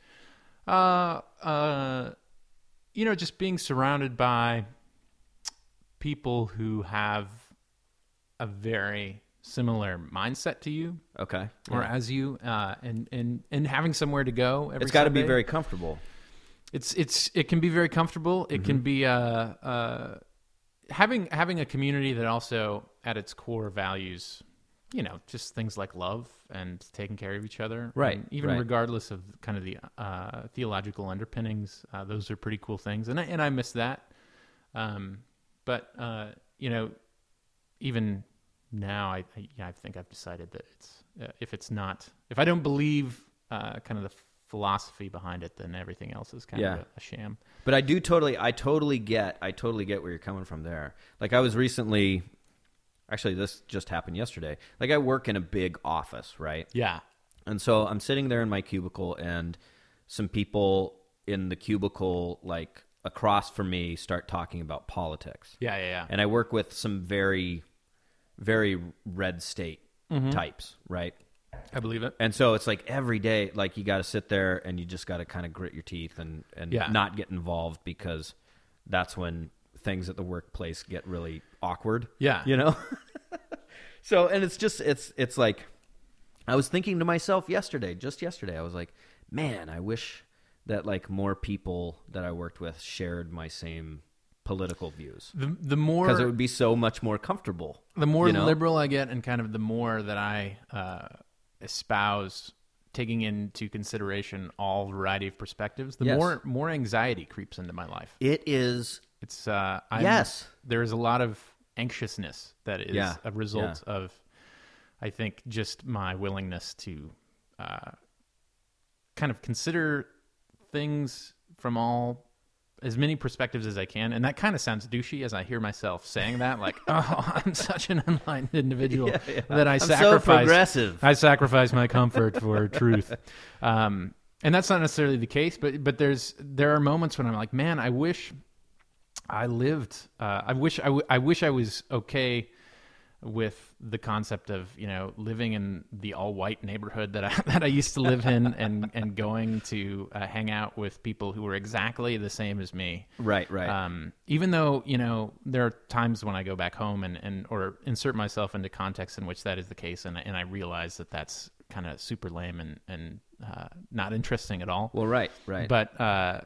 Just being surrounded by people who have a very similar mindset to you. Okay. Or as you, and having somewhere to go every It's got to be Sunday. very comfortable. It can be very comfortable. It can be having a community that also at its core values, just things like love and taking care of each other. Right. And even regardless of kind of the theological underpinnings, those are pretty cool things. And I miss that. But even now, I think I've decided that it's if I don't believe kind of the philosophy behind it, then everything else is kind of a sham. But I totally get where you're coming from there. Like I was recently, actually this just happened yesterday. Like I work in a big office, right? Yeah. And so I'm sitting there in my cubicle and some people in the cubicle like across from me start talking about politics. Yeah. And I work with some very, very red state types, right? I believe it. And so it's like every day, like you got to sit there and you just got to kind of grit your teeth and not get involved, because that's when things at the workplace get really awkward. Yeah. So, and it's like, I was thinking to myself just yesterday, I was like, man, I wish that like more people that I worked with shared my same political views. The more, because it would be so much more comfortable. The more liberal I get, and kind of the more that I espouse taking into consideration all variety of perspectives, the more anxiety creeps into my life. It's there is a lot of anxiousness that is a result of, I think, just my willingness to kind of consider things from as many perspectives as I can. And that kind of sounds douchey as I hear myself saying that, like, oh, I'm such an enlightened individual that I sacrifice my comfort for truth. And that's not necessarily the case, but there are moments when I'm like, man, I wish I lived, I wish I was okay with the concept of, living in the all-white neighborhood that I used to live in, and going to hang out with people who were exactly the same as me. Right. Even though, there are times when I go back home or insert myself into contexts in which that is the case, and I realize that that's kind of super lame and not interesting at all. Well, right. But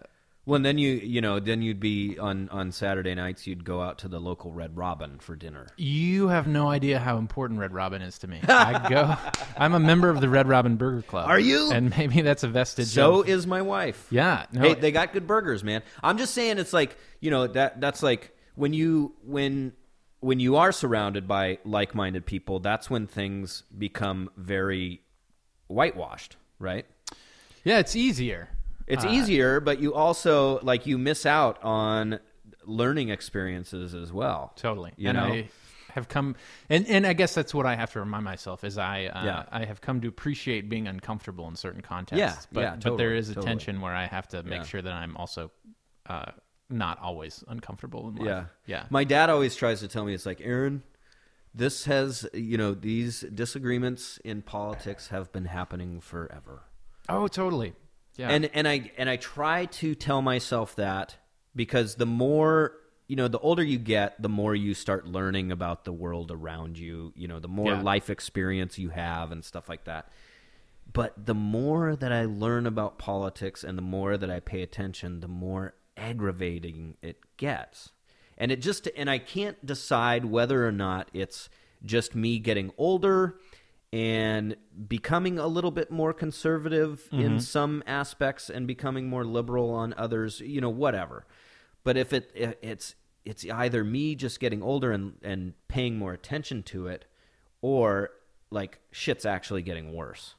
Well, and then you'd be on Saturday nights. You'd go out to the local Red Robin for dinner. You have no idea how important Red Robin is to me. I'm a member of the Red Robin Burger Club. Are you? And maybe that's a vestige. So is my wife. Yeah. No, hey, they got good burgers, man. I'm just saying, it's like, that's like when you are surrounded by like-minded people, that's when things become very whitewashed, right? Yeah, it's easier. It's easier, but you also, like, you miss out on learning experiences as well. Totally. You know? I have come, and I guess that's what I have to remind myself, is I have come to appreciate being uncomfortable in certain contexts. Yeah, But there is a totally. tension where I have to make sure that I'm also not always uncomfortable in life. Yeah. My dad always tries to tell me, it's like, Aaron, this has, these disagreements in politics have been happening forever. Oh, totally. Yeah. And I try to tell myself that, because the more, the older you get, the more you start learning about the world around you, the more life experience you have and stuff like that. But the more that I learn about politics and the more that I pay attention, the more aggravating it gets. And I can't decide whether or not it's just me getting older and becoming a little bit more conservative in some aspects and becoming more liberal on others, whatever. But if it's either me just getting older and paying more attention to it, or like shit's actually getting worse.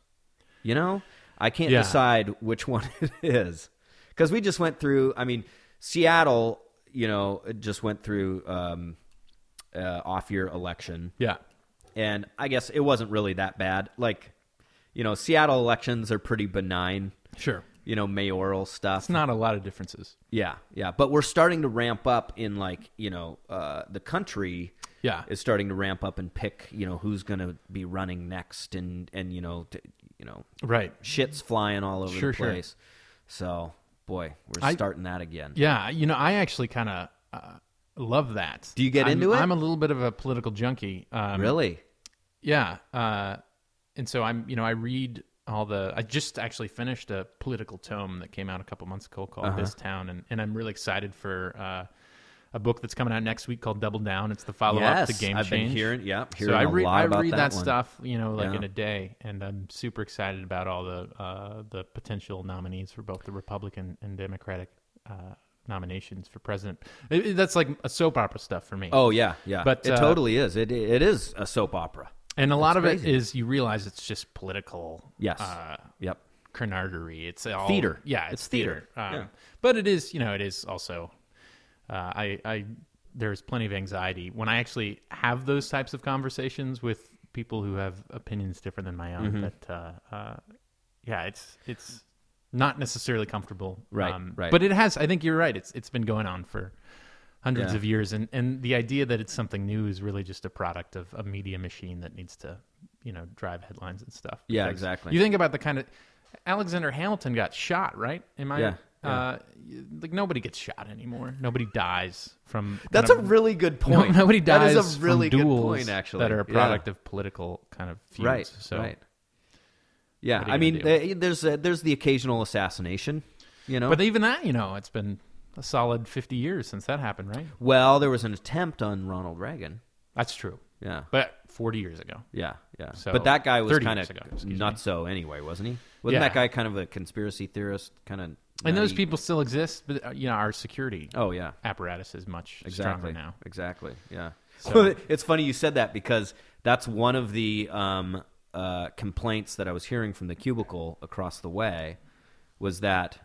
I can't decide which one it is. Because we just went through, Seattle, just went through off-year election. Yeah. And I guess it wasn't really that bad. Like, Seattle elections are pretty benign. Sure. Mayoral stuff. It's not a lot of differences. Yeah. But we're starting to ramp up in, like, the country is starting to ramp up and pick, who's going to be running next and Right. shit's flying all over the place. Sure. So, boy, we're starting that again. Yeah. I actually kind of love that. Do you get into it? I'm a little bit of a political junkie. Really? Yeah. And so I read I just actually finished a political tome that came out a couple months ago called This Town. And I'm really excited for a book that's coming out next week called Double Down. It's the follow-up to Game I've Change. Been hearing so a lot about I read that one. stuff, in a day. And I'm super excited about all the potential nominees for both the Republican and Democratic nominations for president. That's like a soap opera stuff for me. Oh, yeah. But it totally is. It is a soap opera. And a lot of it is you realize it's just political. Yes. Yep. Carnardery. It's all theater. Yeah, it's theater. Yeah. But it is, it is also. There's plenty of anxiety when I actually have those types of conversations with people who have opinions different than my own. That it's not necessarily comfortable. Right. But it has. I think you're right. It's been going on for hundreds of years, and the idea that it's something new is really just a product of a media machine that needs to, drive headlines and stuff. Yeah, Because exactly. You think about the kind of Alexander Hamilton got shot, right? Yeah. Like nobody gets shot anymore. Nobody dies from. That's a really good point. Nobody dies. That is a really from good duels point, actually. that are a product of political kind of feuds. Right. So, right. Yeah, what are you gonna there's the occasional assassination, But even that, it's been a solid 50 years since that happened, right? Well, there was an attempt on Ronald Reagan. That's true. Yeah. But 40 years ago. Yeah. So, but that guy was 30 kind years of ago, excuse me. nutso anyway, wasn't he? Wasn't that guy kind of a conspiracy theorist, kind of? And those people still exist, but our security apparatus is much stronger now. Exactly. Yeah. So, It's funny you said that, because that's one of the complaints that I was hearing from the cubicle across the way, was that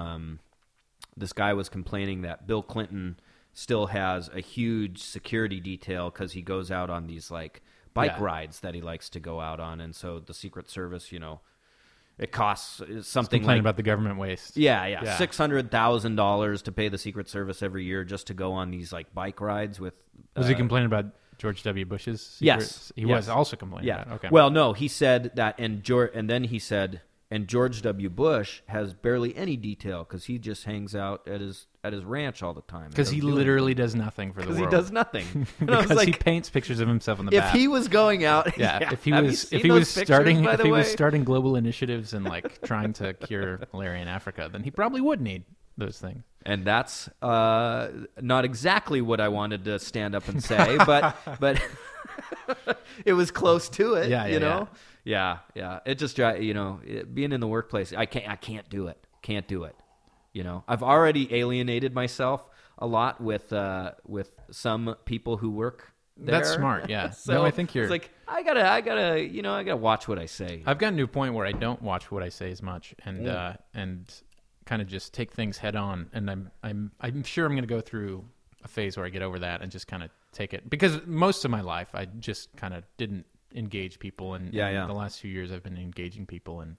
this guy was complaining that Bill Clinton still has a huge security detail because he goes out on these like bike rides that he likes to go out on, and so the Secret Service, it costs something complaining like about the government waste. Yeah. $600,000 to pay the Secret Service every year just to go on these like bike rides with. Was he complaining about George W. Bush's secret? Yes, He was also complaining about it. Okay. Well, no, he said that, and then he said, and George W. Bush has barely any detail because he just hangs out at his ranch all the time. Because he literally does nothing for the world. Because he does nothing. Because he paints pictures of himself in the back. If he was going out, if he was starting global initiatives and like trying to cure malaria in Africa, then he probably would need those things. And that's not exactly what I wanted to stand up and say, but it was close to it. Yeah, you know. Yeah. It just being in the workplace, I can't do it. Can't do it. You know, I've already alienated myself a lot with some people who work there. That's smart. Yeah. So no, I think you're it's like I gotta watch what I say. I've gotten to a point where I don't watch what I say as much, and kind of just take things head on. And I'm sure I'm going to go through a phase where I get over that and just kind of take it, because most of my life I just kind of didn't engage people, and the last few years I've been engaging people, and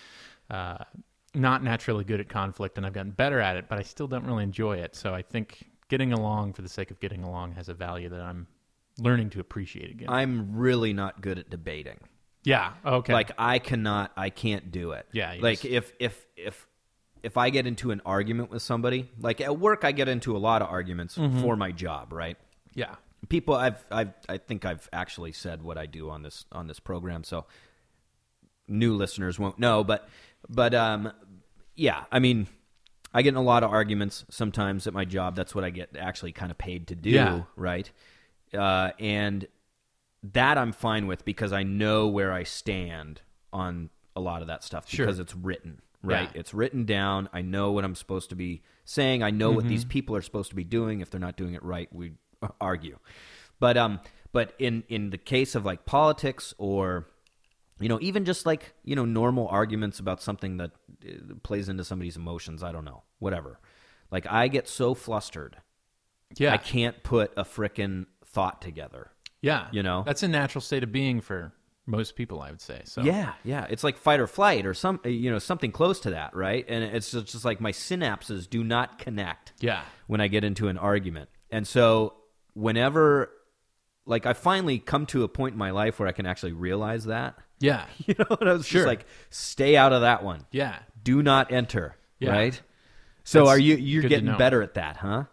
not naturally good at conflict, and I've gotten better at it, but I still don't really enjoy it. So I think getting along for the sake of getting along has a value that I'm learning to appreciate again. I'm really not good at debating. Yeah. Okay. Like I can't do it. Yeah. Like if I get into an argument with somebody, like at work, I get into a lot of arguments for my job, right? Yeah. People, I think I've actually said what I do on this program, so new listeners won't know, but yeah, I mean, I get in a lot of arguments sometimes at my job. That's what I get actually kind of paid to do, right? And that I'm fine with because I know where I stand on a lot of that stuff because it's written, right? Yeah. It's written down. I know what I'm supposed to be saying. I know what these people are supposed to be doing. If they're not doing it right, we argue. But in the case of like politics or, you know, even just like, you know, normal arguments about something that plays into somebody's emotions, I don't know, whatever. Like I get so flustered. Yeah. I can't put a frickin' thought together. Yeah. You know? That's a natural state of being for most people, I would say. So Yeah. It's like fight or flight or something close to that, right? And it's just like my synapses do not connect when I get into an argument. And so whenever, like I finally come to a point in my life where I can actually realize that. Yeah. You know, and I was just like, stay out of that one. Yeah. Do not enter, Yeah. right? So That's you're good to getting know. better at that, huh?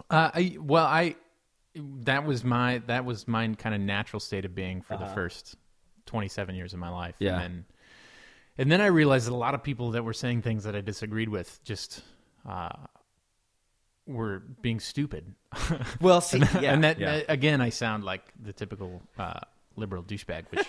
That was my kind of natural state of being for the first 27 years of my life. Yeah. And then I realized that a lot of people that were saying things that I disagreed with just were being stupid. Well, see, and that again, I sound like the typical liberal douchebag, which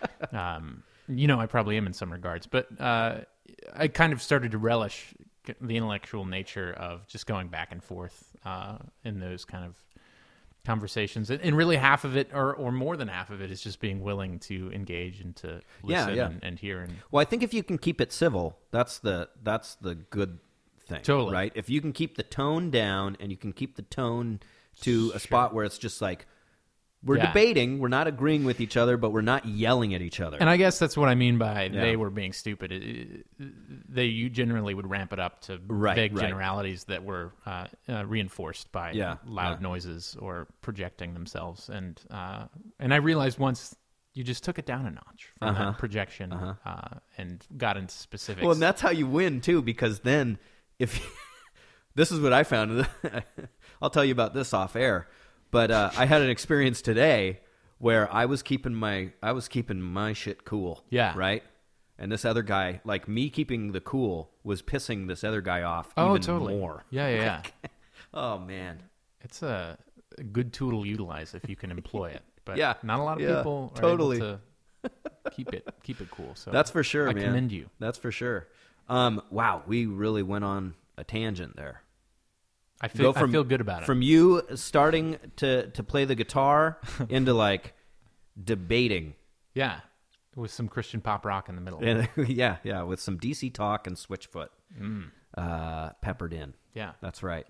you know I probably am in some regards. But I kind of started to relish the intellectual nature of just going back and forth in those kind of conversations, and really half of it, or more than half of it, is just being willing to engage and to listen and hear. And well, I think if you can keep it civil, that's the good thing, Totally. right? If you can keep the tone down and you can keep the tone to a spot where it's just like we're debating, we're not agreeing with each other, but we're not yelling at each other. And I guess that's what I mean by they were being stupid. You generally would ramp it up to vague generalities that were reinforced by loud noises or projecting themselves. And I realized once you just took it down a notch from that projection and got into specifics. Well, and that's how you win too, because then if this is what I found, I'll tell you about this off air. But I had an experience today where I was keeping my shit cool. Yeah. Right? And this other guy, like me keeping the cool, was pissing this other guy off totally. more. Yeah. Oh, man. It's a good tool to utilize if you can employ it. But not a lot of people are totally able to keep it cool. So that's for sure, man. I commend you. That's for sure. Wow, we really went on a tangent there. I feel good about it. From you starting to play the guitar into like debating. Yeah. With some Christian pop rock in the middle. And, yeah, with some DC talk and Switchfoot peppered in. Yeah. That's right.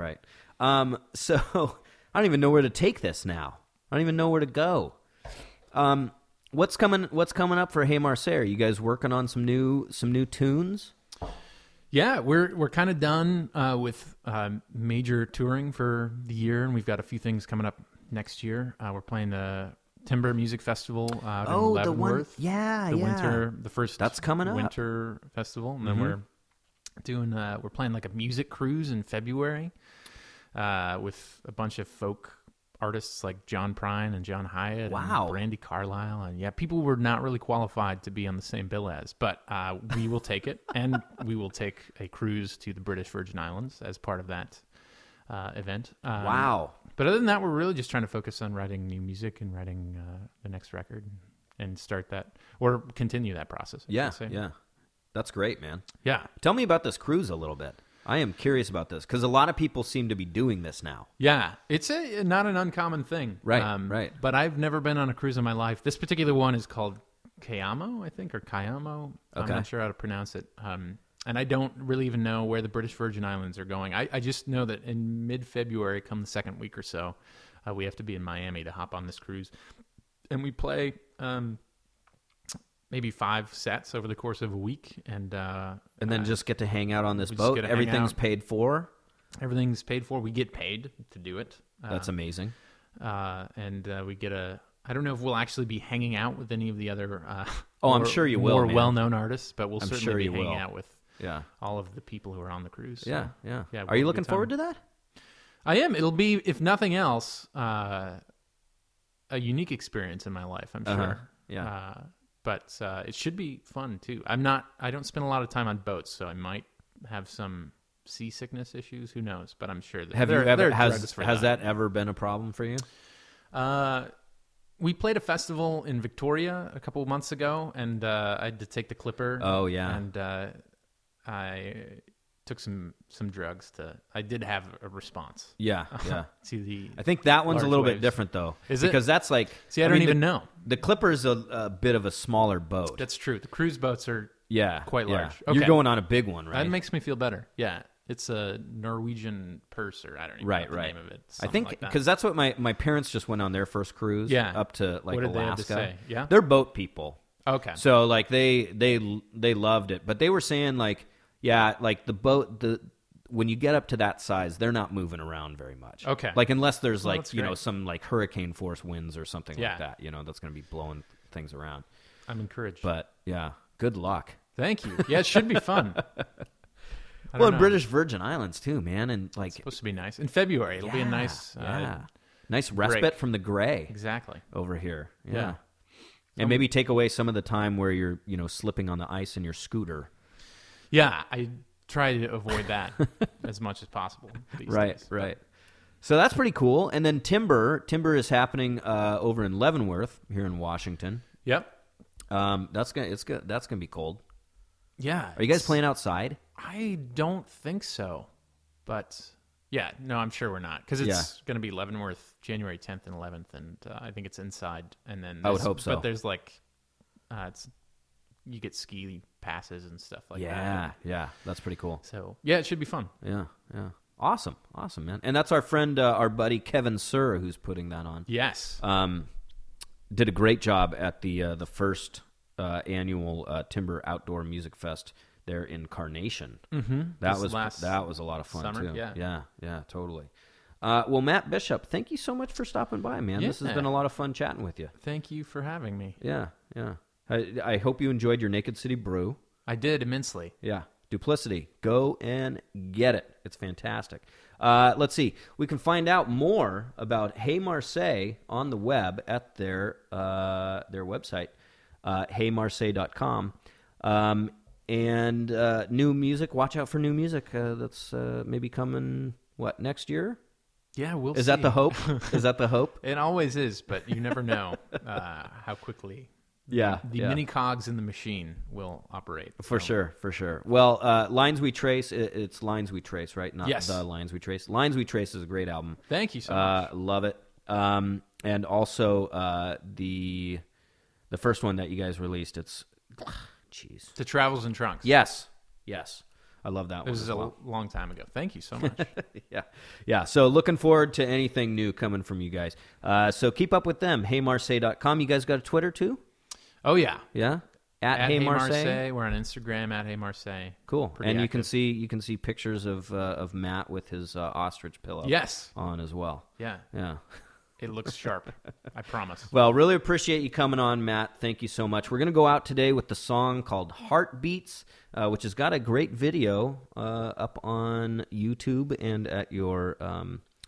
So I don't even know where to take this now. I don't even know where to go. What's coming up for Hey Marseille? Are you guys working on some new tunes? Yeah, we're kind of done with major touring for the year, and we've got a few things coming up next year. We're playing the Timber Music Festival out in Leavenworth. The first that's coming up. Winter festival, and then we're playing like a music cruise in February with a bunch of folk artists like John Prine and John Hyatt Wow. and Brandy Carlisle. And people were not really qualified to be on the same bill as, but we will take it. And we will take a cruise to the British Virgin Islands as part of that event. Wow. But other than that, we're really just trying to focus on writing new music and writing the next record and start that, or continue that process. I Yeah, should say. yeah. That's great, man. Yeah. Tell me about this cruise a little bit. I am curious about this because a lot of people seem to be doing this now. Yeah, it's not an uncommon thing. Right, right. But I've never been on a cruise in my life. This particular one is called Kayamo, I think, or Kayamo. I'm Okay. not sure how to pronounce it. And I don't really even know where the British Virgin Islands are going. I just know that in mid-February, come the second week or so, we have to be in Miami to hop on this cruise. And we play maybe 5 sets over the course of a week. And then just get to hang out on this we just boat. get to hang Everything's out. paid for. Everything's paid for. We get paid to do it. That's amazing. And we get I don't know if we'll actually be hanging out with any of the other I'm sure you will, more man. well-known artists, but we'll I'm certainly sure be you hanging will. out with Yeah. all of the people who are on the cruise. So, Yeah. yeah, Are we'll you have a looking good time. forward to that? I am. It'll be, if nothing else, a unique experience in my life, I'm sure. Yeah. But it should be fun too. I don't spend a lot of time on boats, so I might have some seasickness issues. Who knows? But I'm sure that Have there you ever are drugs for has that ever been a problem for you? We played a festival in Victoria a couple of months ago, and I had to take the Clipper. Oh, yeah. And I took some drugs I did have a response. Yeah, yeah. To the I think that one's a large little bit waves. different though. Is it? Because that's like See, I don't mean, even know. The Clipper's a bit of a smaller boat. That's true. The cruise boats are yeah, quite yeah. large. You're Okay. going on a big one, right? That makes me feel better. Yeah. It's a Norwegian purse, or I don't even know the name of it. I think like that. because that's what my parents just went on their first cruise. Yeah. up to like What did they have Alaska. to say? Yeah? they're boat people. Okay. So like they loved it, but they were saying like like the boat when you get up to that size, they're not moving around very much. Okay. Like unless there's Well, like that's know great. some like hurricane force winds or something Yeah. like that. That's going to be blowing things around. I'm encouraged. But yeah, good luck. Thank you. Yeah, it should be fun. I Well, don't in know. British Virgin Islands too, man, and like It's supposed to be nice. In February, it'll be a nice... nice respite break. from the gray Exactly. over here. Yeah. Yeah. And maybe take away some of the time where you're, slipping on the ice in your scooter. Yeah, I try to avoid that as much as possible these Right, days. right. So that's pretty cool. And then Timber is happening over in Leavenworth here in Washington. Yep. That's gonna be cold. Yeah. Are you guys playing outside? I don't think so. But, yeah, no, I'm sure we're not. Because it's going to be Leavenworth January 10th and 11th, and I think it's inside. And then I would hope so. But there's you get ski passes and stuff like that. Yeah, that's pretty cool. So, yeah, it should be fun. Yeah. Awesome, man. And that's our friend, our buddy Kevin Sir, who's putting that on. Yes. Did a great job at the first annual Timber Outdoor Music Fest there in Carnation. Mm-hmm. That was a lot of fun summer, too. yeah. Yeah, totally. Well, Matt Bishop, thank you so much for stopping by, man. Yeah. This has been a lot of fun chatting with you. Thank you for having me. Yeah. I hope you enjoyed your Naked City Brew. I did immensely. Yeah. Duplicity. Go and get it. It's fantastic. Let's see. We can find out more about Hey Marseille on the web at their website, heymarseille.com. And new music. Watch out for new music. That's maybe coming, next year? Yeah, we'll see. Is that the hope? Is that the hope? It always is, but you never know how quickly Yeah. the mini cogs in the machine will operate. For sure. Well, Lines We Trace, it's Lines We Trace, right? Not Yes. The Lines We Trace. Lines We Trace is a great album. Thank you so much. Love it. And also the first one that you guys released, it's, jeez. To Travels and Trunks. Yes. I love that one. This is as a well. long time ago. Thank you so much. Yeah. So looking forward to anything new coming from you guys. So keep up with them. HeyMarseille.com. You guys got a Twitter too? Oh, yeah. Yeah. At Hey Hey Marseille. Marseille. We're on Instagram at Hey Marseille. Cool. Pretty And active. you can see pictures of Matt with his ostrich pillow. Yes. On as well. Yeah. Yeah. It looks sharp. I promise. Well, really appreciate you coming on, Matt. Thank you so much. We're going to go out today with the song called Heartbeats, which has got a great video up on YouTube and at your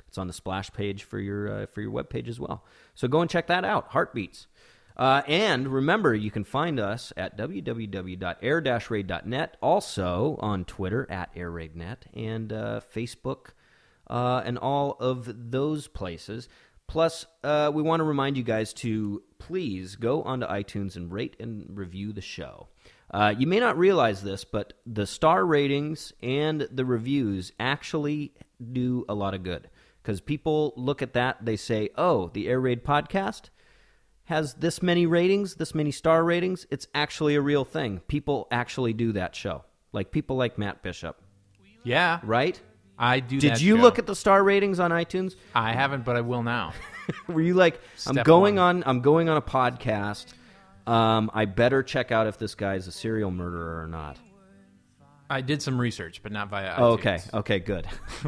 It's on the splash page for your webpage as well. So go and check that out, Heartbeats. And remember, you can find us at www.air-raid.net, also on Twitter at airraidnet, and Facebook, and all of those places. Plus, we want to remind you guys to please go onto iTunes and rate and review the show. You may not realize this, but the star ratings and the reviews actually do a lot of good. Because people look at that, they say, oh, the Air Raid podcast has this many ratings, this many star ratings. It's actually a real thing. People actually do that show. Like people like Matt Bishop. Yeah. Right? I do that Did you show. look at the star ratings on iTunes? I haven't, but I will now. Were you like, Step I'm going one. on a podcast. I better check out if this guy's a serial murderer or not. I did some research, but not via iTunes. Oh, okay, good.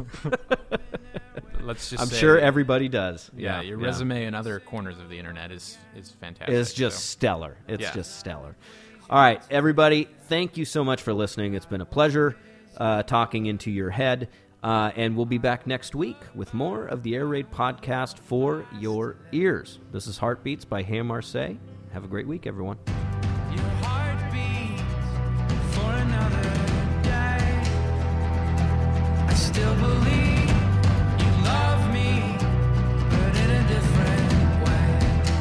Let's just I'm say sure that- everybody does. Yeah, your resume in other corners of the internet is fantastic. It's just so. stellar. It's Yeah. just stellar. All right, everybody, thank you so much for listening. It's been a pleasure talking into your head. And we'll be back next week with more of the Air Raid podcast for your ears. This is Heartbeats by Ham Marseille. Have a great week, everyone. Your heart beats for another day. I still believe you love me, but in a different way.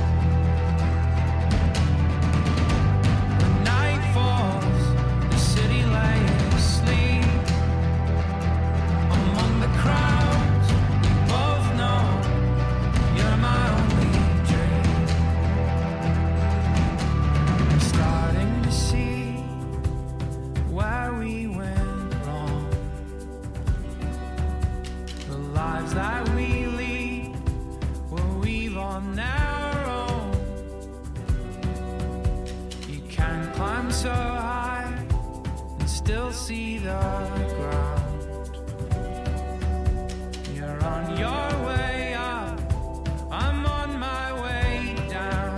When night falls, the city lays asleep. Among the crowds, we both know you're my only dream. I'm starting to see where we went wrong. The lives that we lead will weave on our own. You can climb so high and still see the ground. You're on your way up, I'm on my way down.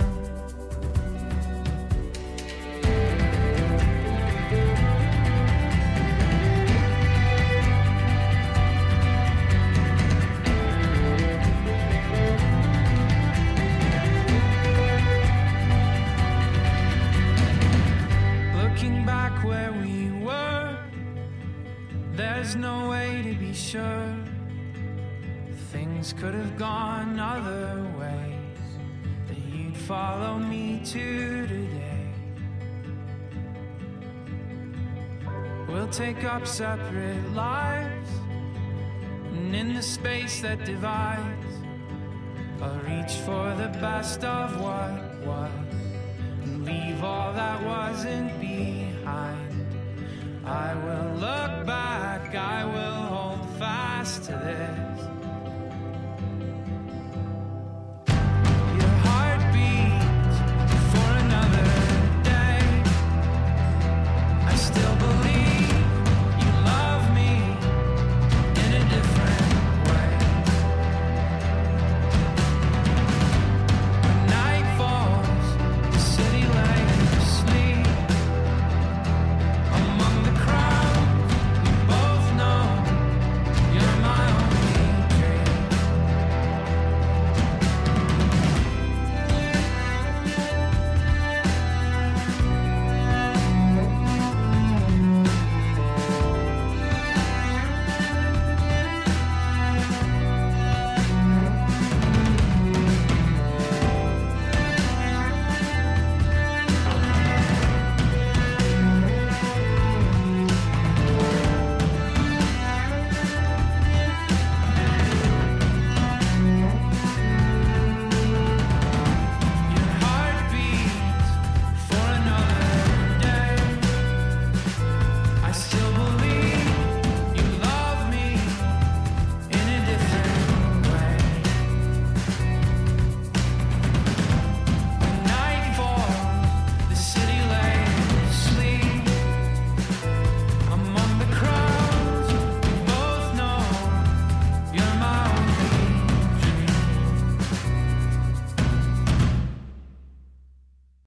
Looking back where we were, there's no way to be sure. Things could have gone other ways that you'd follow me to today. We'll take up separate lives, and in the space that divides, I'll reach for the best of what was and leave all that wasn't behind. I will